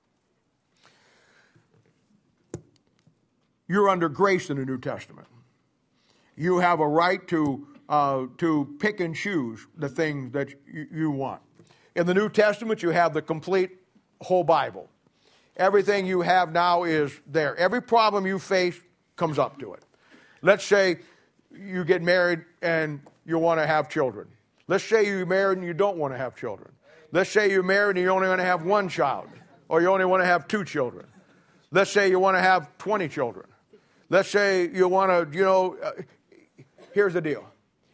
You're under grace in the New Testament. You have a right to pick and choose the things that you want. In the New Testament, you have the complete whole Bible. Everything you have now is there. Every problem you face comes up to it. Let's say you get married and you want to have children. Let's say you're married and you don't want to have children. Let's say you're married and you only want to have 1 child, or you only want to have 2 children. Let's say you want to have 20 children. Let's say you want to, here's the deal.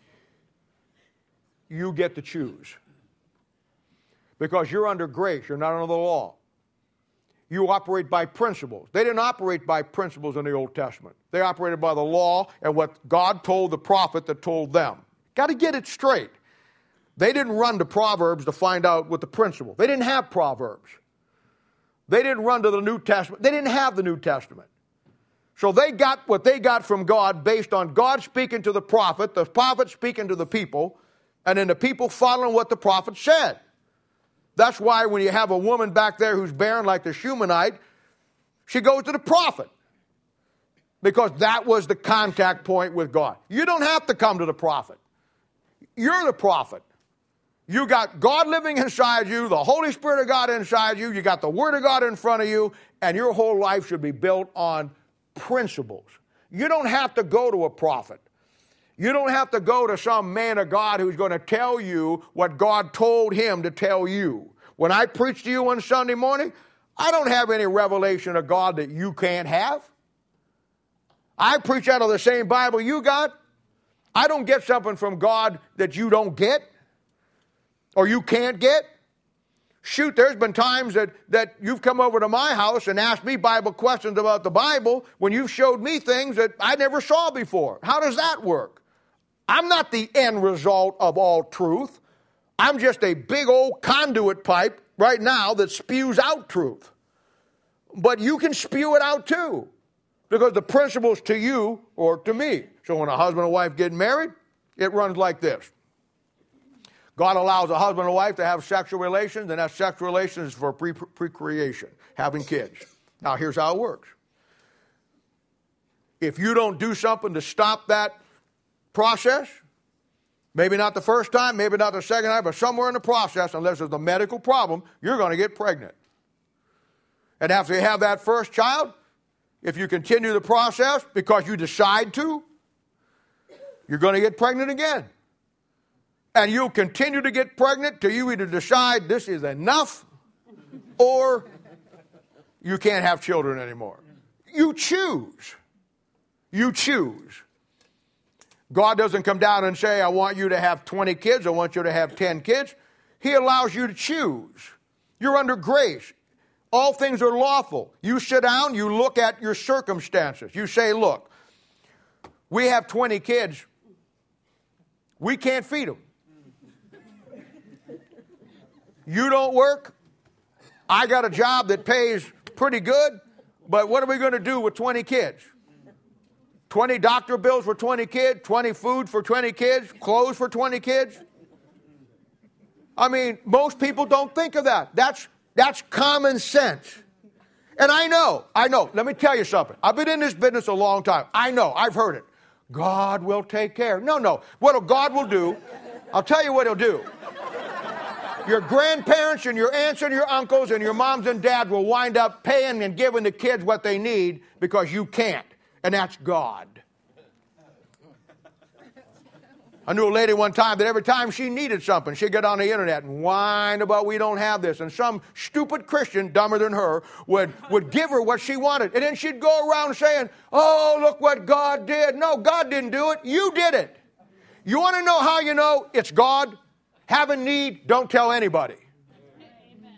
You get to choose. Because you're under grace. You're not under the law. You operate by principles. They didn't operate by principles in the Old Testament. They operated by the law and what God told the prophet that told them. Got to get it straight. They didn't run to Proverbs to find out what the principle. They didn't have Proverbs. They didn't run to the New Testament. They didn't have the New Testament. So they got what they got from God based on God speaking to the prophet speaking to the people, and then the people following what the prophet said. That's why when you have a woman back there who's barren like the Shunammite, she goes to the prophet. Because that was the contact point with God. You don't have to come to the prophet. You're the prophet. You got God living inside you, the Holy Spirit of God inside you, you got the Word of God in front of you, and your whole life should be built on principles. You don't have to go to a prophet. You don't have to go to some man of God who's going to tell you what God told him to tell you. When I preach to you on Sunday morning, I don't have any revelation of God that you can't have. I preach out of the same Bible you got. I don't get something from God that you don't get or you can't get. Shoot, there's been times that you've come over to my house and asked me Bible questions about the Bible when you've showed me things that I never saw before. How does that work? I'm not the end result of all truth. I'm just a big old conduit pipe right now that spews out truth. But you can spew it out too, because the principle's to you or to me. So when a husband and wife get married, it runs like this. God allows a husband and wife to have sexual relations, and that sexual relations is for procreation, having kids. Now, here's how it works. If you don't do something to stop that process, maybe not the first time, maybe not the second time, but somewhere in the process, unless there's a medical problem, you're going to get pregnant. And after you have that first child, if you continue the process because you decide to, you're going to get pregnant again. And you'll continue to get pregnant till you either decide this is enough or you can't have children anymore. You choose. You choose. God doesn't come down and say, I want you to have 20 kids, I want you to have 10 kids. He allows you to choose. You're under grace. All things are lawful. You sit down, you look at your circumstances. You say, look, we have 20 kids. We can't feed them. You don't work. I got a job that pays pretty good, but what are we going to do with 20 kids? 20 doctor bills for 20 kids, 20 food for 20 kids, clothes for 20 kids? I mean, most people don't think of that. That's common sense. And I know. Let me tell you something. I've been in this business a long time. I know. I've heard it. God will take care. No. What God will do, I'll tell you what he'll do. Your grandparents and your aunts and your uncles and your moms and dads will wind up paying and giving the kids what they need because you can't. And that's God. I knew a lady one time that every time she needed something, she'd get on the internet and whine about we don't have this. And some stupid Christian, dumber than her, would give her what she wanted. And then she'd go around saying, oh, look what God did. No, God didn't do it. You did it. You want to know how you know it's God? Have a need, don't tell anybody. Amen.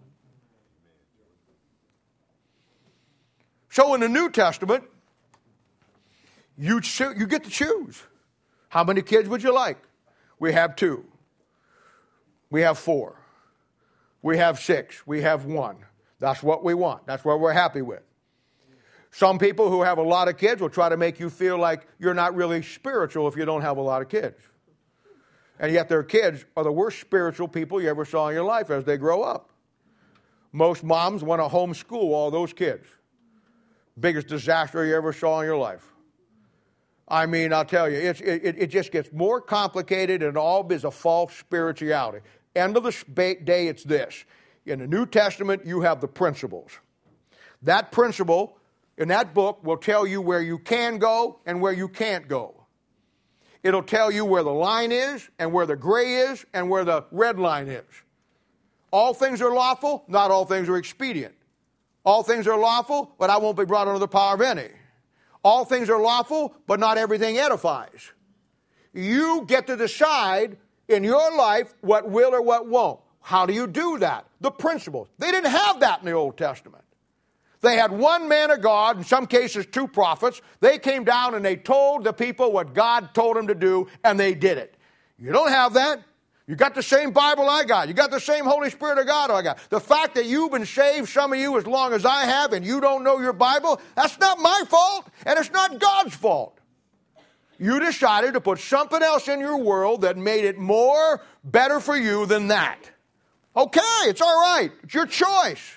So in the New Testament, you get to choose. How many kids would you like? We have 2. We have 4. We have 6. We have 1. That's what we want. That's what we're happy with. Some people who have a lot of kids will try to make you feel like you're not really spiritual if you don't have a lot of kids. And yet their kids are the worst spiritual people you ever saw in your life as they grow up. Most moms want to homeschool all those kids. Biggest disaster you ever saw in your life. I mean, I'll tell you, it just gets more complicated, and all is a false spirituality. End of the day, it's this. In the New Testament, you have the principles. That principle in that book will tell you where you can go and where you can't go. It'll tell you where the line is and where the gray is and where the red line is. All things are lawful, not all things are expedient. All things are lawful, but I won't be brought under the power of any. All things are lawful, but not everything edifies. You get to decide in your life what will or what won't. How do you do that? The principles. They didn't have that in the Old Testament. They had one man of God, in some cases 2 prophets. They came down and they told the people what God told them to do, and they did it. You don't have that. You got the same Bible I got. You got the same Holy Spirit of God I got. The fact that you've been saved, some of you, as long as I have, and you don't know your Bible, that's not my fault, and it's not God's fault. You decided to put something else in your world that made it better for you than that. Okay, it's all right. It's your choice.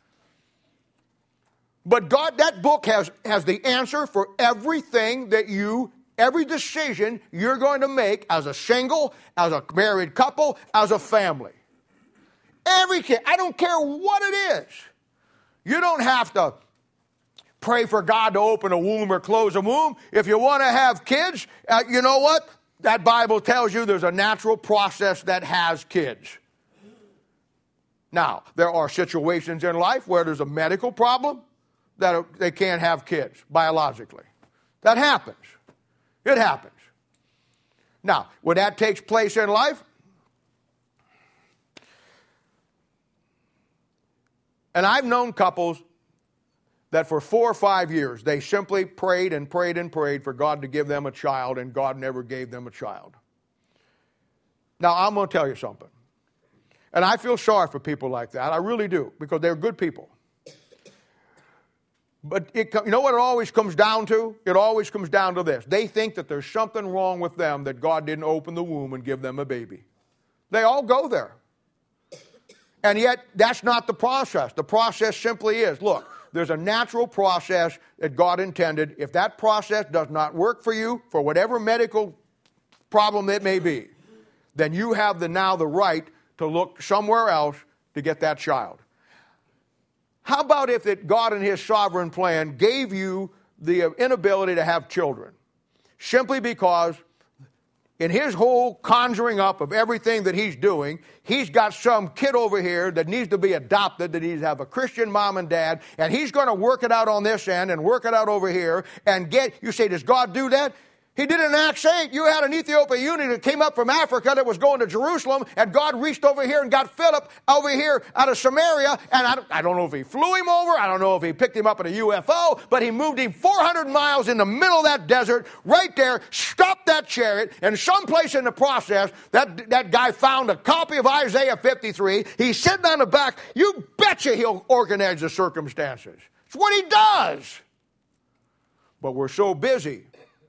But God, that book has the answer for everything that every decision you're going to make as a single, as a married couple, as a family. I don't care what it is. You don't have to pray for God to open a womb or close a womb. If you want to have kids, you know what? That Bible tells you there's a natural process that has kids. Now, there are situations in life where there's a medical problem that they can't have kids biologically. That happens. It happens. Now, when that takes place in life, and I've known couples that for 4 or 5 years, they simply prayed and prayed and prayed for God to give them a child, and God never gave them a child. Now, I'm going to tell you something. And I feel sorry for people like that. I really do, because they're good people. But you know what it always comes down to? It always comes down to this. They think that there's something wrong with them, that God didn't open the womb and give them a baby. They all go there. And yet, that's not the process. The process simply is, look, there's a natural process that God intended. If that process does not work for you, for whatever medical problem it may be, then you have now the right to look somewhere else to get that child. How about if God in His sovereign plan gave you the inability to have children, simply because in His whole conjuring up of everything that He's doing, He's got some kid over here that needs to be adopted, that needs to have a Christian mom and dad, and He's going to work it out on this end and work it out over here and you say, does God do that? He did it in Acts 8. You had an Ethiopian eunuch that came up from Africa that was going to Jerusalem, and God reached over here and got Philip over here out of Samaria, and I don't know if he flew him over, I don't know if he picked him up in a UFO, but he moved him 400 miles in the middle of that desert, right there, stopped that chariot, and someplace in the process, that guy found a copy of Isaiah 53. He's sitting on the back. You betcha he'll organize the circumstances. It's what he does. But we're so busy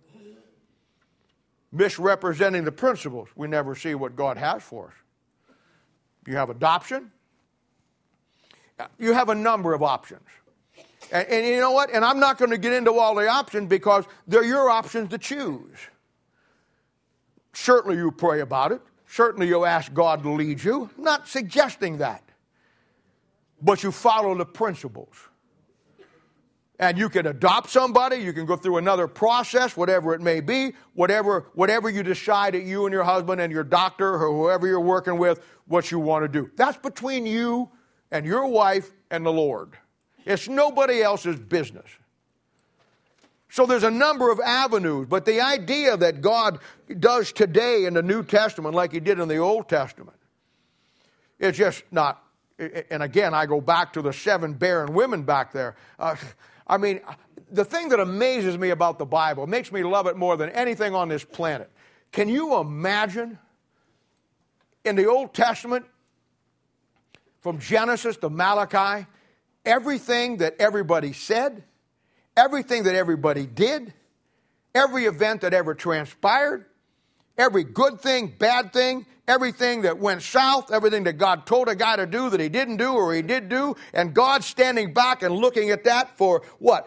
misrepresenting the principles, we never see what God has for us. You have adoption. You have a number of options. And you know what? And I'm not going to get into all the options because they're your options to choose. Certainly you pray about it. Certainly you ask God to lead you. I'm not suggesting that. But you follow the principles. And you can adopt somebody, you can go through another process, whatever it may be, whatever you decide that you and your husband and your doctor or whoever you're working with, what you want to do. That's between you and your wife and the Lord. It's nobody else's business. So there's a number of avenues, but the idea that God does today in the New Testament like He did in the Old Testament, it's just not. And again, I go back to the 7 barren women back there. I mean, the thing that amazes me about the Bible, makes me love it more than anything on this planet. Can you imagine in the Old Testament, from Genesis to Malachi, everything that everybody said, everything that everybody did, every event that ever transpired, every good thing, bad thing, everything that went south, everything that God told a guy to do that he didn't do or he did do, and God standing back and looking at that for,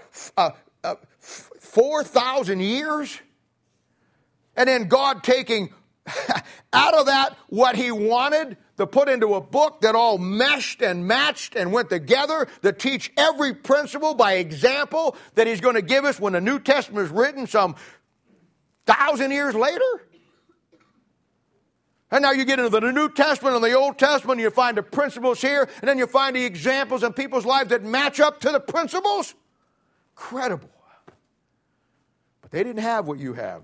4,000 years? And then God taking out of that what He wanted to put into a book that all meshed and matched and went together to teach every principle by example that He's going to give us when the New Testament is written some 1,000 years later? And now you get into the New Testament and the Old Testament, and you find the principles here, and then you find the examples in people's lives that match up to the principles. Incredible. But they didn't have what you have.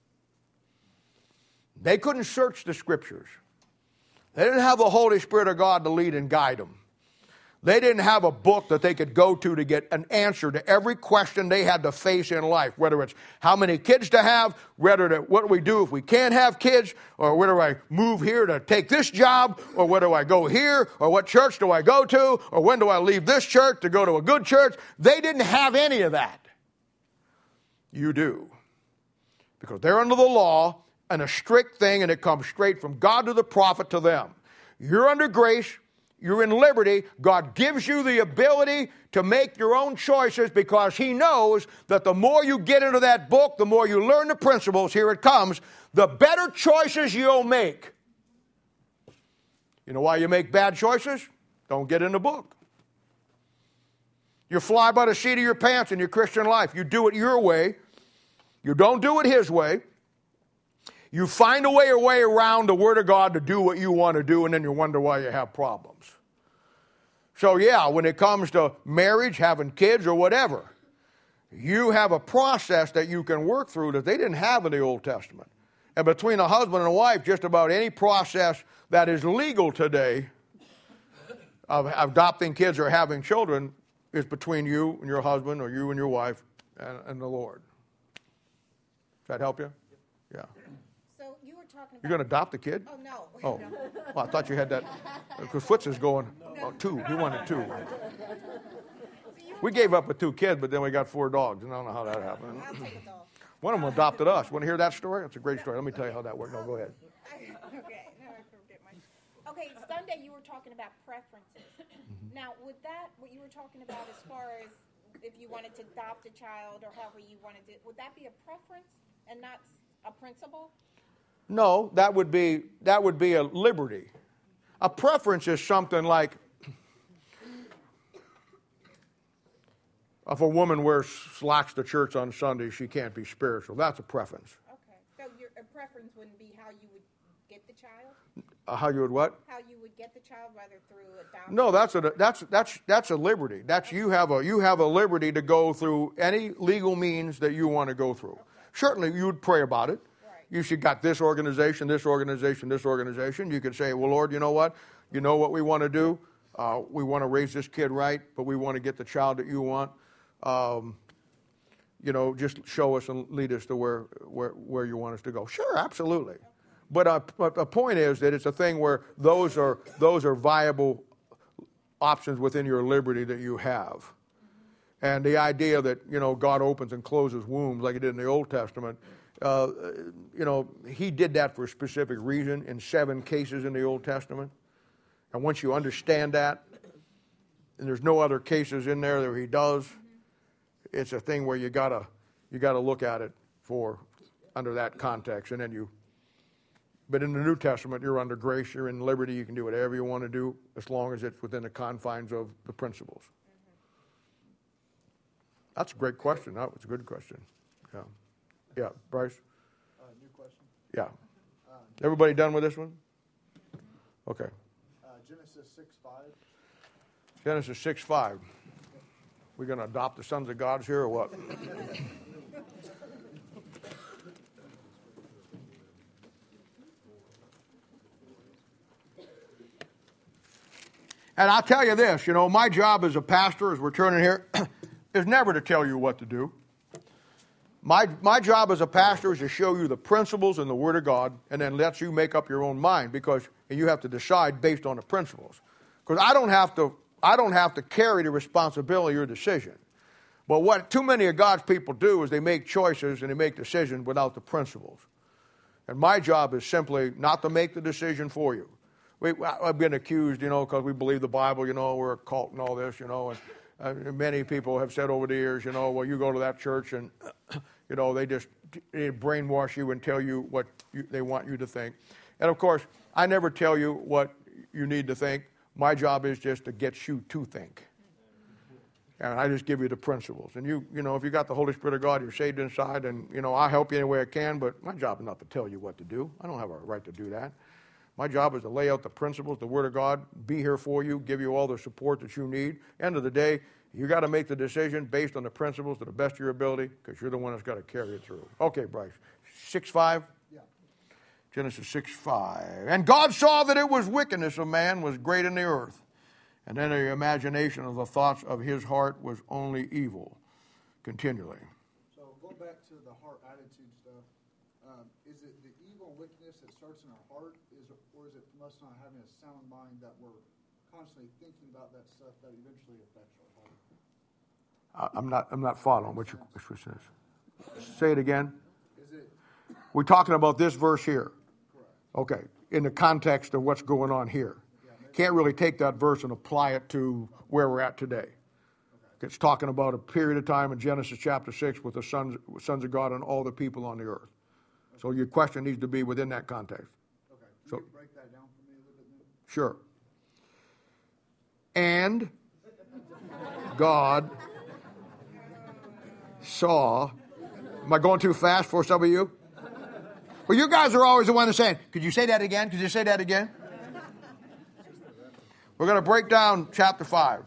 They couldn't search the Scriptures. They didn't have the Holy Spirit of God to lead and guide them. They didn't have a book that they could go to get an answer to every question they had to face in life, whether it's how many kids to have, what do we do if we can't have kids, or where do I move here to take this job, or where do I go here, or what church do I go to, or when do I leave this church to go to a good church. They didn't have any of that. You do. Because they're under the law and a strict thing, and it comes straight from God to the prophet to them. You're under grace. You're in liberty. God gives you the ability to make your own choices because He knows that the more you get into that book, the more you learn the principles, here it comes, the better choices you'll make. You know why you make bad choices? Don't get in the book. You fly by the seat of your pants in your Christian life. You do it your way. You don't do it his way. You find a way around the Word of God to do what you want to do, and then you wonder why you have problems. So yeah, when it comes to marriage, having kids, or whatever, you have a process that you can work through that they didn't have in the Old Testament. And between a husband and a wife, just about any process that is legal today of adopting kids or having children is between you and your husband, or you and your wife and the Lord. Does that help you? Yeah. So you were talking about... You're going to adopt a kid? Oh, no. Oh, No. well, I thought you had that. Because Foots is going, oh, 2. He wanted 2. We gave up with 2 kids, but then we got 4 dogs, and I don't know how that happened. I'll take a dog. One of them adopted us. Want to hear that story? It's a great story. Let me tell you how that worked. No, go ahead. Okay, now I forget my... Okay, Sunday you were talking about preferences. Now, with that, what you were talking about as far as if you wanted to adopt a child or however you wanted to, would that be a preference and not a principle? No, that would be a liberty. A preference is something like if a woman wears slacks to church on Sunday, she can't be spiritual. That's a preference. Okay, so a preference wouldn't be how you would get the child? How you would what? How you would get the child, whether through adoption? No, that's a liberty. That's you have a liberty to go through any legal means that you want to go through. Okay. Certainly, you would pray about it. Right. You should got this organization, this organization, this organization. You could say, well, Lord, you know what? You know what we want to do? We want to raise this kid right, but we want to get the child that you want. Just show us and lead us to where you want us to go. Sure, absolutely. Okay. But the point is that it's a thing where those are viable options within your liberty that you have. And the idea that, God opens and closes wombs like he did in the Old Testament, he did that for a specific reason in 7 cases in the Old Testament. And once you understand that, and there's no other cases in there that he does, it's a thing where you gotta look at it under that context, and then But in the New Testament, you're under grace, you're in liberty, you can do whatever you want to do as long as it's within the confines of the principles. That's a great question. That was a good question. Yeah. Yeah, Bryce? New question? Yeah. Everybody done with this one? Okay. Genesis 6:5. Genesis 6:5. We're going to adopt the sons of God here or what? And I'll tell you this, my job as a pastor, as we're turning here, is never to tell you what to do. My job as a pastor is to show you the principles in the Word of God and then let you make up your own mind because you have to decide based on the principles. Because I don't have to carry the responsibility of your decision. But what too many of God's people do is they make choices and they make decisions without the principles. And my job is simply not to make the decision for you. I've been accused, because we believe the Bible, we're a cult and all this, and many people have said over the years, well, you go to that church and, they brainwash you and tell you what they want you to think. And of course, I never tell you what you need to think. My job is just to get you to think. And I just give you the principles. And if you got the Holy Spirit of God, you're saved inside, and, I'll help you any way I can, but my job is not to tell you what to do. I don't have a right to do that. My job is to lay out the principles, the Word of God, be here for you, give you all the support that you need. End of the day, you got to make the decision based on the principles to the best of your ability because you're the one that's got to carry it through. Okay, Bryce. 6:5? Yeah. Genesis 6:5. And God saw that it was wickedness of man was great in the earth, and then the imagination of the thoughts of his heart was only evil continually. So going back to the heart attitude stuff, is it the evil and wickedness that starts in our heart, or is it from us not having a sound mind that we're constantly thinking about that stuff that eventually affects our heart? I'm not following what your question is. Say it again. Is it? We're talking about this verse here. Correct. Okay, in the context of what's going on here. Can't really take that verse and apply it to where we're at today. Okay. It's talking about a period of time in Genesis chapter 6 with the sons of God and all the people on the earth. Okay. So your question needs to be within that context. Okay. Can you break that down for me a little bit more? Sure. And God saw. Am I going too fast for some of you? Well, you guys are always the one that's saying, could you say that again? Could you say that again? We're going to break down chapter 5.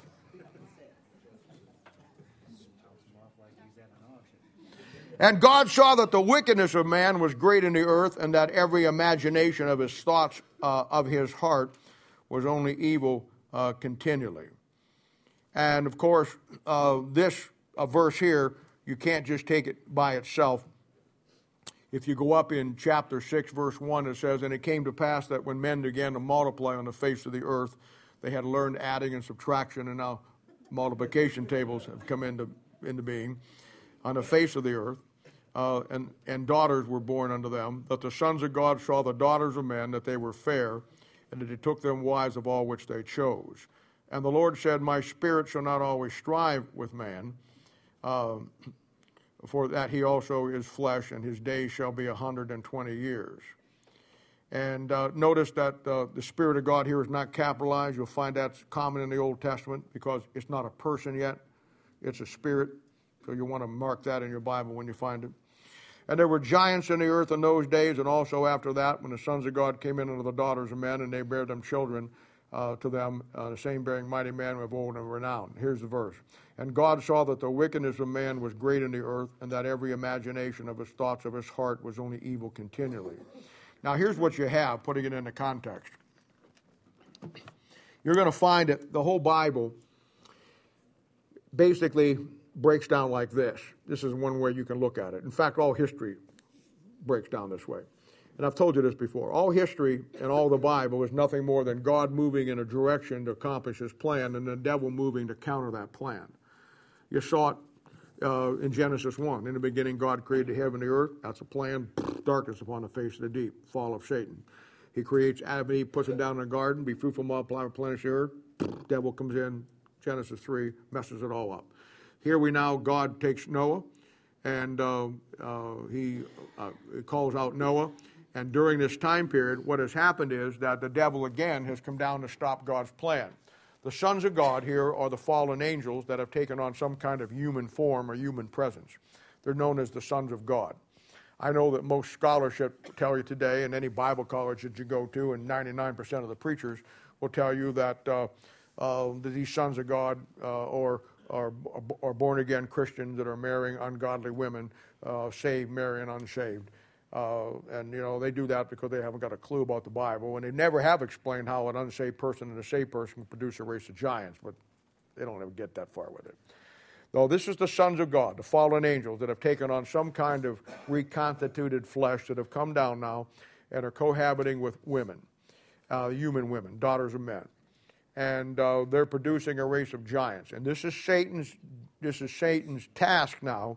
And God saw that the wickedness of man was great in the earth, and that every imagination of his thoughts of his heart was only evil continually. And of course, this verse here, you can't just take it by itself. If you go up in chapter 6, verse 1, it says, and it came to pass that when men began to multiply on the face of the earth, they had learned adding and subtraction, and now multiplication tables have come into being on the face of the earth. And daughters were born unto them, that the sons of God saw the daughters of men, that they were fair, and that they took them wives of all which they chose. And the Lord said, my spirit shall not always strive with man, for that he also is flesh, and his days shall be 120 years. And notice that the Spirit of God here is not capitalized. You'll find that's common in the Old Testament because it's not a person yet. It's a spirit. So you want to mark that in your Bible when you find it. And there were giants in the earth in those days, and also after that, when the sons of God came in unto the daughters of men, and they bare them children to them, the same bearing mighty men of old and renown. Here's the verse. And God saw that the wickedness of man was great in the earth, and that every imagination of his thoughts of his heart was only evil continually. Now here's what you have, putting it into context. You're going to find that the whole Bible basically breaks down like this. This is one way you can look at it. In fact, all history breaks down this way. And I've told you this before. All history and all the Bible is nothing more than God moving in a direction to accomplish his plan, and the devil moving to counter that plan. You saw it in Genesis 1. In the beginning, God created the heaven and the earth. That's a plan. Darkness upon the face of the deep. Fall of Satan. He creates Adam and Eve, puts them down in the garden. Be fruitful, multiply, replenish the earth. Devil comes in, Genesis 3, messes it all up. Here God takes Noah, and he calls out Noah. And during this time period, what has happened is that the devil again has come down to stop God's plan. The sons of God here are the fallen angels that have taken on some kind of human form or human presence. They're known as the sons of God. I know that most scholarship tell you today, and any Bible college that you go to, and 99% of the preachers will tell you that these sons of God are born-again Christians that are marrying ungodly women, saved marrying unsaved. And, they do that because they haven't got a clue about the Bible, and they never have explained how an unsaved person and a saved person can produce a race of giants, but they don't ever get that far with it. No, this is the sons of God, the fallen angels that have taken on some kind of reconstituted flesh that have come down now and are cohabiting with women, human women, daughters of men. And they're producing a race of giants. And this is Satan's task now,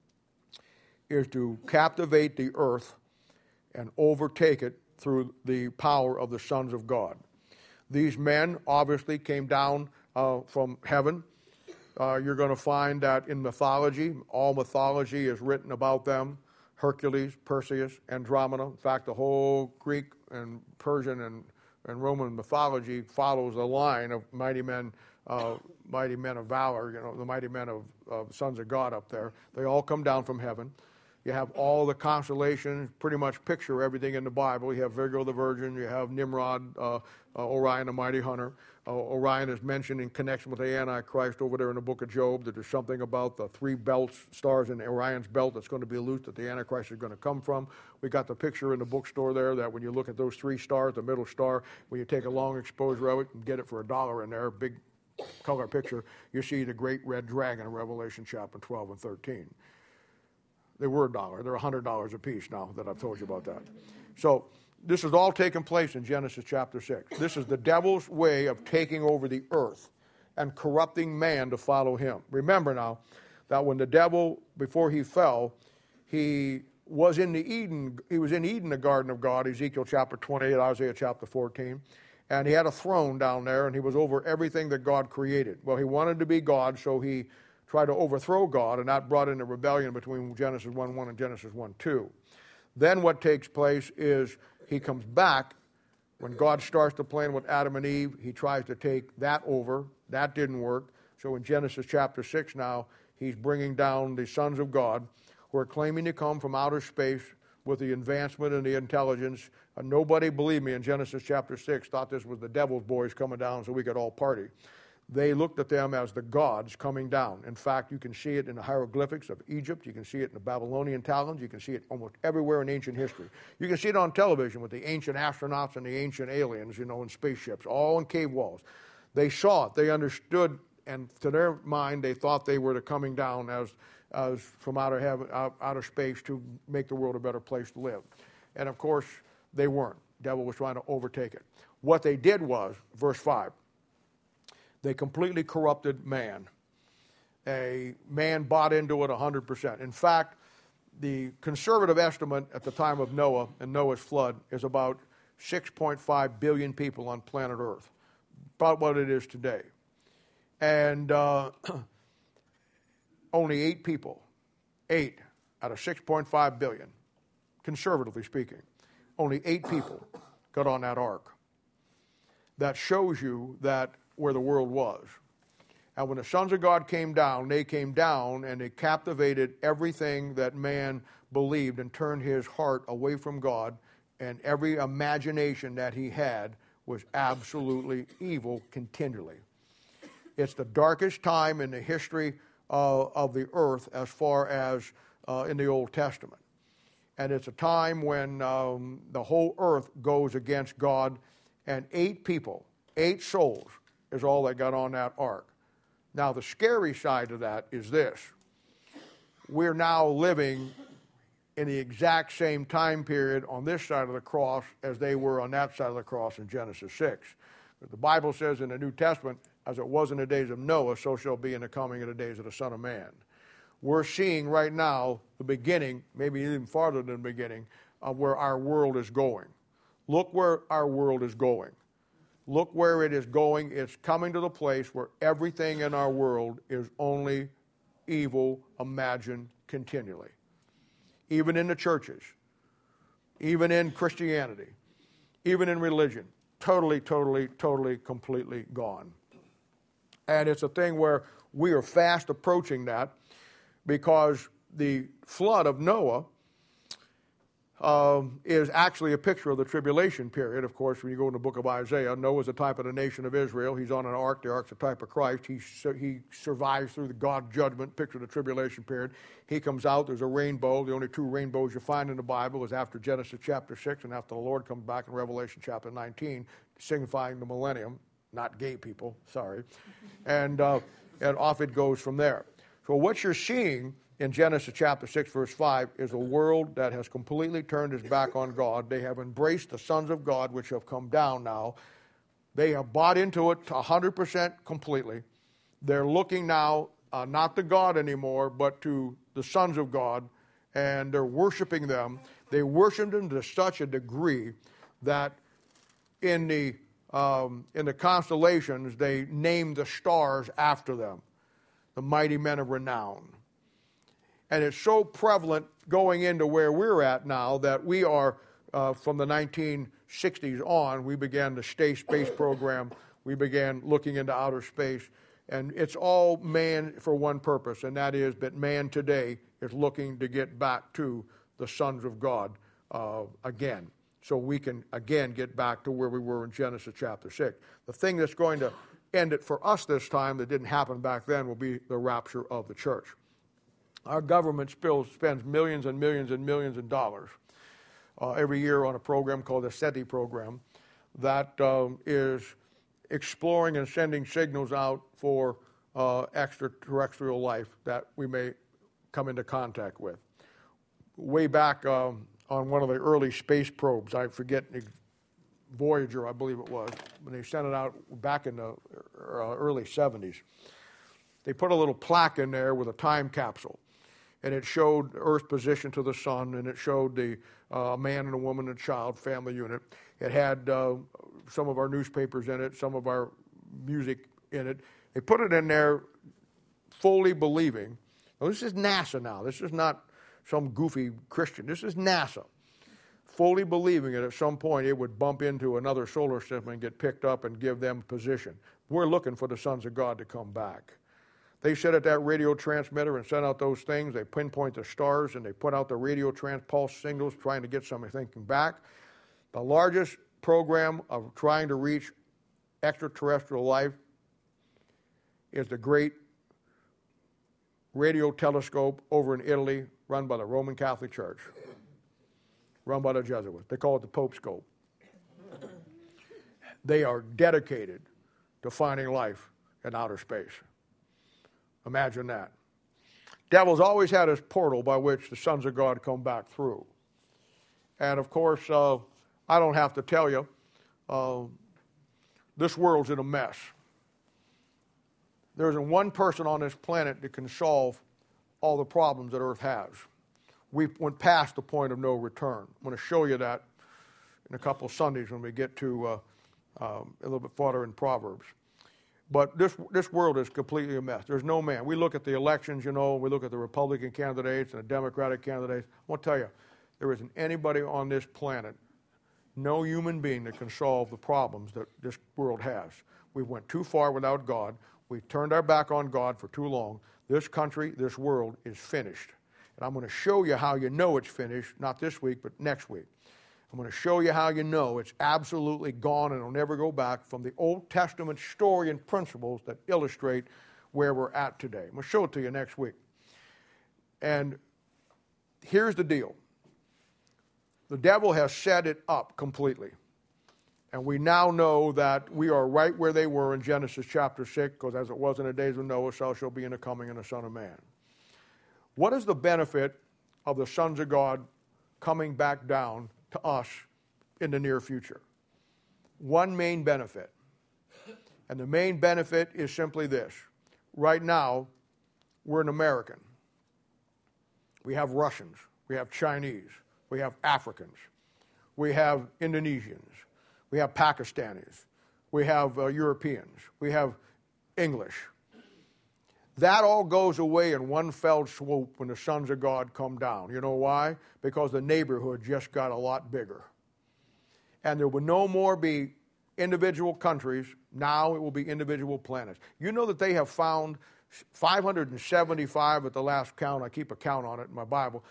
is to captivate the earth and overtake it through the power of the sons of God. These men obviously came down from heaven. You're going to find that in mythology, all mythology is written about them. Hercules, Perseus, Andromeda. In fact, the whole Greek and Persian and Roman mythology follows a line of mighty men of valor, the mighty men of sons of God up there. They all come down from heaven. You have all the constellations, pretty much picture everything in the Bible. You have Virgo the Virgin, you have Nimrod, Orion the Mighty Hunter. Orion is mentioned in connection with the Antichrist over there in the book of Job, that there's something about the 3 stars in Orion's belt that's going to be loose that the Antichrist is going to come from. We got the picture in the bookstore there that when you look at those 3 stars, the middle star, when you take a long exposure of it and get it for $1 in there, big color picture, you see the great red dragon in Revelation chapter 12 and 13. They were $1. They're $100 a piece now that I've told you about that. So this is all taking place in Genesis chapter 6. This is the devil's way of taking over the earth and corrupting man to follow him. Remember now that when the devil, before he fell, he was in Eden, the garden of God, Ezekiel chapter 28, Isaiah chapter 14. And he had a throne down there, and he was over everything that God created. Well, he wanted to be God, so he tried to overthrow God, and that brought in a rebellion between Genesis 1:1 and Genesis 1:2. Then what takes place is he comes back. When God starts to plan with Adam and Eve, he tries to take that over. That didn't work. So in Genesis chapter 6 now, he's bringing down the sons of God who are claiming to come from outer space with the advancement and the intelligence. Nobody, believe me, in Genesis chapter 6 thought this was the devil's boys coming down so we could all party. They looked at them as the gods coming down. In fact, you can see it in the hieroglyphics of Egypt. You can see it in the Babylonian talons. You can see it almost everywhere in ancient history. You can see it on television with the ancient astronauts and the ancient aliens, in spaceships, all in cave walls. They saw it. They understood, and to their mind, they thought they were the coming down as from outer space to make the world a better place to live. And of course, they weren't. The devil was trying to overtake it. What they did was, verse 5, they completely corrupted man. A man bought into it 100%. In fact, the conservative estimate at the time of Noah and Noah's flood is about 6.5 billion people on planet Earth, about what it is today. And only 8 people, 8 out of 6.5 billion, conservatively speaking, only 8 people got on that ark. That shows you that where the world was. And when the sons of God came down, they came down and they captivated everything that man believed and turned his heart away from God, and every imagination that he had was absolutely evil continually. It's the darkest time in the history of the earth as far as in the Old Testament. And it's a time when the whole earth goes against God, and 8 people, 8 souls, is all that got on that ark. Now, the scary side of that is this. We're now living in the exact same time period on this side of the cross as they were on that side of the cross in Genesis 6. But the Bible says in the New Testament, as it was in the days of Noah, so shall be in the coming of the days of the Son of Man. We're seeing right now the beginning, maybe even farther than the beginning, of where our world is going. Look where our world is going. Look where it is going. It's coming to the place where everything in our world is only evil imagined continually. Even in the churches, even in Christianity, even in religion. Totally, completely gone. And it's a thing where we are fast approaching that, because the flood of Noah is actually a picture of the tribulation period. Of course, when you go in the book of Isaiah, Noah's a type of the nation of Israel. He's on an ark. The ark's a type of Christ. He survives through the God judgment, picture of the tribulation period. He comes out. There's a rainbow. The only 2 rainbows you find in the Bible is after Genesis chapter 6 and after the Lord comes back in Revelation chapter 19, signifying the millennium. Not gay people, sorry. And off it goes from there. So what you're seeing in Genesis chapter 6, verse 5, is a world that has completely turned its back on God. They have embraced the sons of God, which have come down now. They have bought into it to 100% completely. They're looking now not to God anymore, but to the sons of God, and they're worshiping them. They worship them to such a degree that in the constellations, they name the stars after them, the mighty men of renown. And it's so prevalent going into where we're at now that we are, from the 1960s on, we began the space program. We began looking into outer space. And it's all man for one purpose, and that is that man today is looking to get back to the sons of God again. So we can, again, get back to where we were in Genesis chapter 6. The thing that's going to end it for us this time that didn't happen back then will be the rapture of the church. Our government spends millions and millions and millions of dollars every year on a program called the SETI program that is exploring and sending signals out for extraterrestrial life that we may come into contact with. Way back on one of the early space probes, I forget, Voyager, I believe it was, when they sent it out back in the early 70s, they put a little plaque in there with a time capsule. And it showed Earth's position to the sun, and it showed the man and a woman and a child family unit. It had some of our newspapers in it, some of our music in it. They put it in there fully believing. Now, this is NASA now. This is not some goofy Christian. This is NASA. Fully believing that at some point it would bump into another solar system and get picked up and give them position. We're looking for the sons of God to come back. They sit at that radio transmitter and send out those things. They pinpoint the stars and they put out the radio pulse signals trying to get something back. The largest program of trying to reach extraterrestrial life is the great radio telescope over in Italy run by the Roman Catholic Church, run by the Jesuits. They call it the Pope Scope. They are dedicated to finding life in outer space. Imagine that. Devil's always had his portal by which the sons of God come back through. And of course, I don't have to tell you, this world's in a mess. There isn't one person on this planet that can solve all the problems that Earth has. We went past the point of no return. I'm going to show you that in a couple of Sundays when we get to a little bit farther in Proverbs. But this world is completely a mess. There's no man. We look at the elections, we look at the Republican candidates and the Democratic candidates. I want to tell you, there isn't anybody on this planet, no human being that can solve the problems that this world has. We went too far without God. We turned our back on God for too long. This country, this world is finished. And I'm going to show you how you know it's finished, not this week, but next week. I'm going to show you how you know it's absolutely gone and it'll never go back from the Old Testament story and principles that illustrate where we're at today. I'm going to show it to you next week. And here's the deal. The devil has set it up completely. And we now know that we are right where they were in Genesis chapter 6, because as it was in the days of Noah, so shall be in the coming of the Son of Man. What is the benefit of the sons of God coming back down to us in the near future? One main benefit. And the main benefit is simply this. Right now, we're an American. We have Russians. We have Chinese. We have Africans. We have Indonesians. We have Pakistanis. We have Europeans. We have English. That all goes away in one fell swoop when the sons of God come down. You know why? Because the neighborhood just got a lot bigger. And there will no more be individual countries. Now it will be individual planets. You know that they have found 575 at the last count. I keep a count on it in my Bible.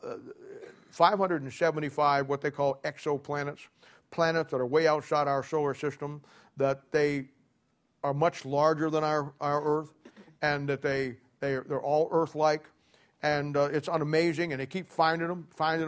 575 what they call exoplanets. Planets that are way outside our solar system, that they are much larger than our Earth, and that they're all Earth-like, and it's amazing, and they keep finding them.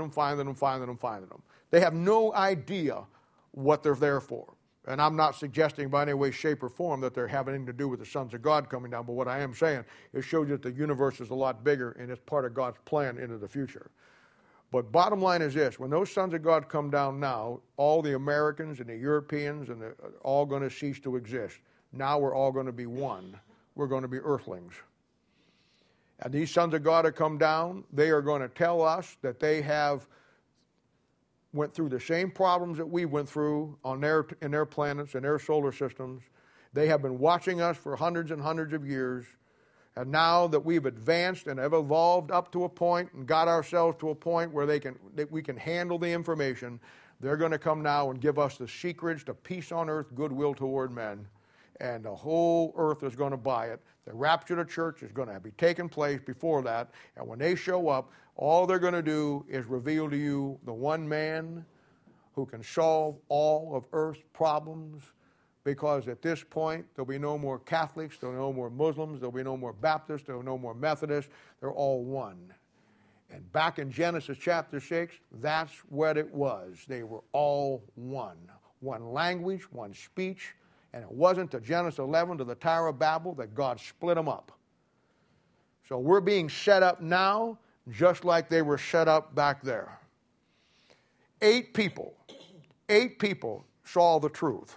They have no idea what they're there for. And I'm not suggesting by any way, shape, or form that they're having anything to do with the sons of God coming down, but what I am saying, it shows you that the universe is a lot bigger, and it's part of God's plan into the future. But bottom line is this, when those sons of God come down now, all the Americans and the Europeans are all going to cease to exist. Now we're all going to be one. We're going to be earthlings. And these sons of God that come down, they are going to tell us that they have went through the same problems that we went through in their planets, in their solar systems. They have been watching us for hundreds and hundreds of years. And now that we've advanced and have evolved up to a point and got ourselves to a point where we can handle the information, they're going to come now and give us the secrets to peace on earth, goodwill toward men. And the whole earth is going to buy it. The rapture of the church is going to be taking place before that. And when they show up, all they're going to do is reveal to you the one man who can solve all of earth's problems. Because at this point, there'll be no more Catholics, there'll be no more Muslims, there'll be no more Baptists, there'll be no more Methodists. They're all one. And back in Genesis chapter 6, that's what it was. They were all one. One language, one speech. And it wasn't to Genesis 11, to the Tower of Babel, that God split them up. So we're being set up now just like they were set up back there. 8 people saw the truth.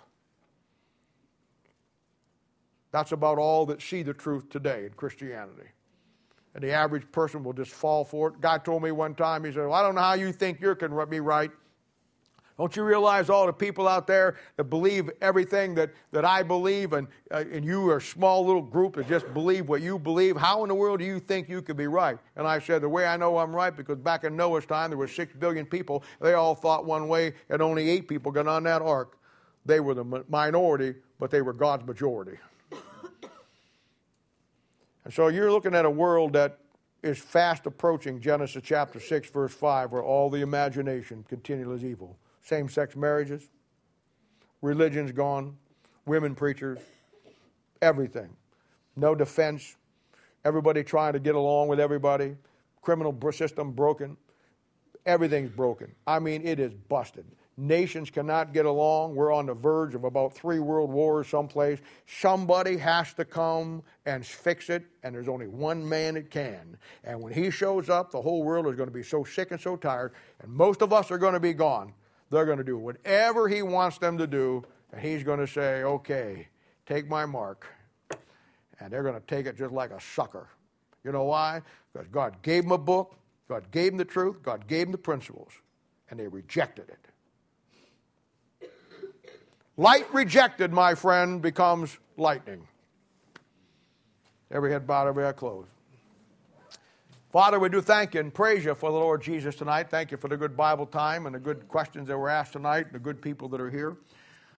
That's about all that see the truth today in Christianity. And the average person will just fall for it. Guy told me one time, he said, well, I don't know how you think you can be right. Don't you realize all the people out there that believe everything that I believe, and you are a small little group that just believe what you believe? How in the world do you think you could be right? And I said, the way I know I'm right, because back in Noah's time, there were 6 billion people. They all thought one way, and only 8 people got on that ark. They were the minority, but they were God's majority. And so you're looking at a world that is fast approaching Genesis chapter 6, verse 5, where all the imagination continually is evil. Same-sex marriages, religion's gone, women preachers, everything. No defense, everybody trying to get along with everybody, criminal system broken, everything's broken. I mean, it is busted. Nations cannot get along. We're on the verge of about 3 world wars someplace. Somebody has to come and fix it, and there's only one man that can. And when he shows up, the whole world is going to be so sick and so tired, and most of us are going to be gone. They're going to do whatever he wants them to do, and he's going to say, okay, take my mark. And they're going to take it just like a sucker. You know why? Because God gave them a book, God gave them the truth, God gave them the principles, and they rejected it. Light rejected, my friend, becomes lightning. Every head bowed, every eye closed. Father, we do thank you and praise you for the Lord Jesus tonight. Thank you for the good Bible time and the good questions that were asked tonight and the good people that are here.